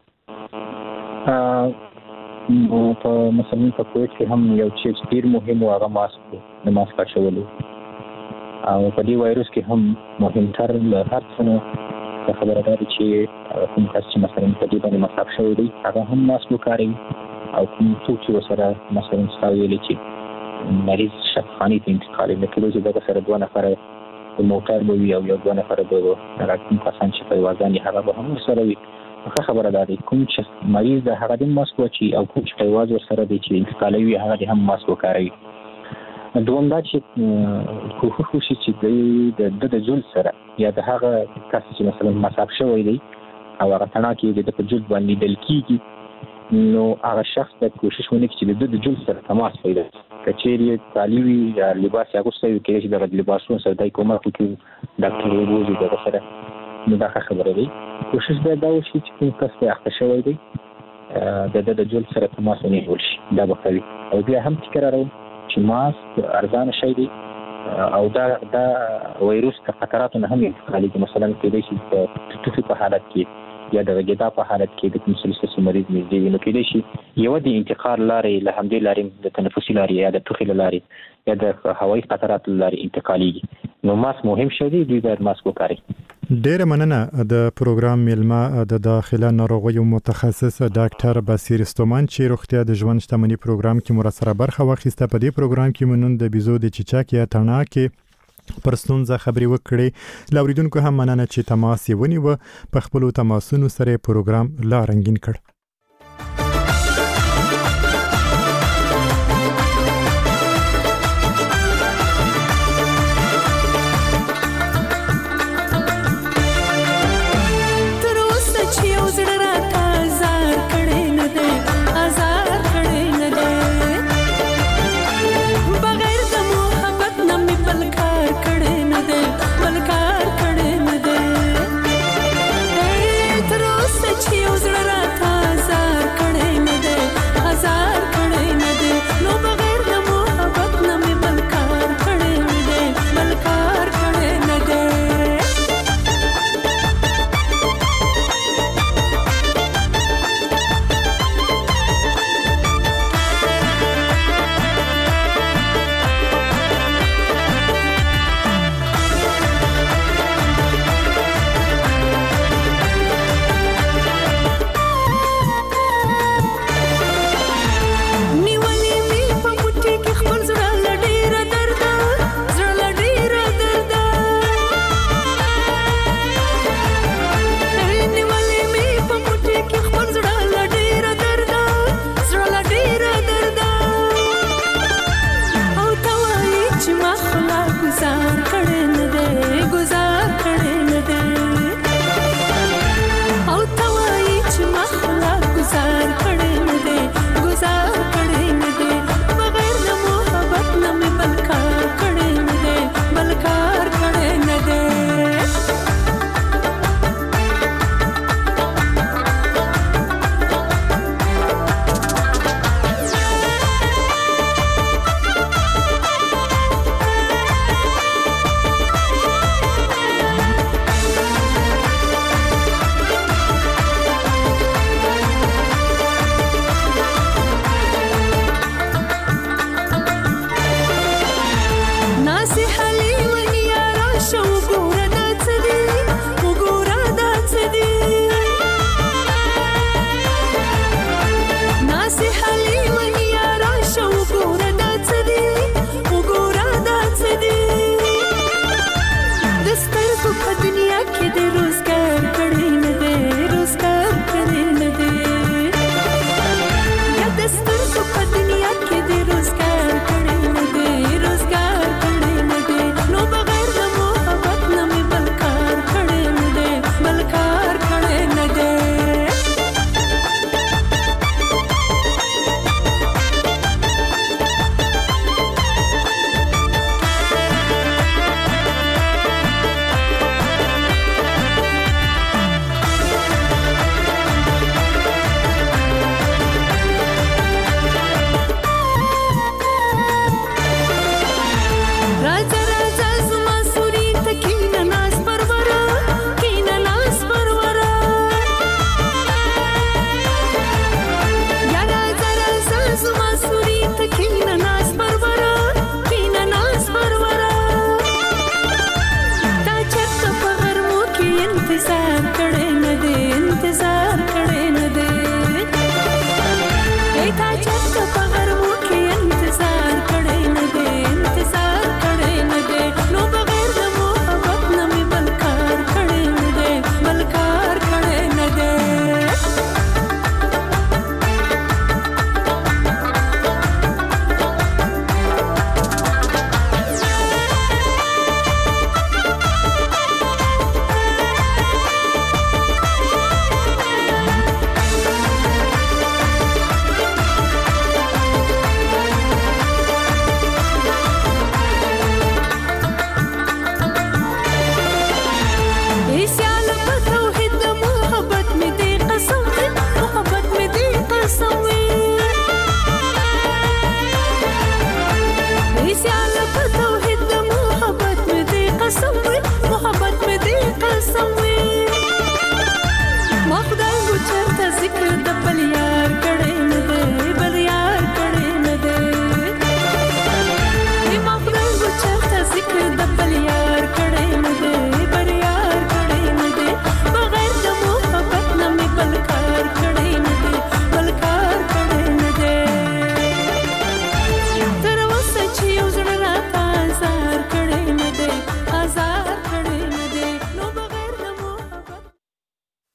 په مثلا په کوویډ کې هم یو چې ډېر مهم و هغه ماسک و د ماسک اچول و او په دې وایرس کې هم مهمتر له هر څه نه خبره دا ده چې کوم کس چې مثلا په دې باندې مصاب شوی دی هغه هم ماسک وکاروي او کوم څوک چې ورسره مثلا ستا ویلې چې مریض شفاخانې ته انتقالوي نو کېدای شي دغه سره دوه نفره په موټر به وي او یو دوه نفره به هغه کوم کسان چې په یوازاني هغه به هم ورسره وي. ښه خبره دا دی کوم چې مریض د هغه د ماسک واچي او کوم چې یوازې ورسره دی چې انتقالوي هغه د هم ماسک وکاروي. دوم دا چې کوښښ وشي چې د د جلد سره یا د هغه کس چې مثلا مصاب شوی دی او هغه تڼاکې د په جلد باندې لیدل کېږي نو هغه شخص باید کوښښ ونه کړي چې د د جلد سره تماس پیدا کړي. که چیرې کالي وي یا لباس یې اغوستی وي کېدای شي دغه لباسونو سره دی کومک وکړي ډاکټر وبوځي دغه سره نو دا ښه خبره دی. کوشش باید دا وشي چې کوم کس پرې اخته شوی دی د ده د جلد سره تماس ونیول شي دا به ښه وي. او بیا هم تکراروم چې ماسک ارزانه شی دی او دا دا وایروس د خطراتو نه هم انتقالي مثلا کېدای شي په ټوخي په حالت کې یا د غږیدا په حالت کې د کوم سلسله مریض نږدې وي نو کېدای شي یو د انتقال لارې له همدې لارې د تنفسي لارې یا د ټوخي لارې یا د هوایي خطراتو لارې انتقالي نو ماسک مهم شی دی دوی باید ماسک وکړي. ډیره مننه د پروګرام میلمه د داخله ناروغیو متخصص ډاکټر بصیر ستومان چې روغتیا د ژوند شتمنۍ پروګرام کې مرسته برخه واخیسته. په دې پروګرام کې منون د بيزو د چیچاک یا تڼاک کې پر ستونزه خبري وکړي. لاوریدونکو هم مننه چې تماس ونیو. په خپل تماسونو سره پروګرام لا رنگین کړ.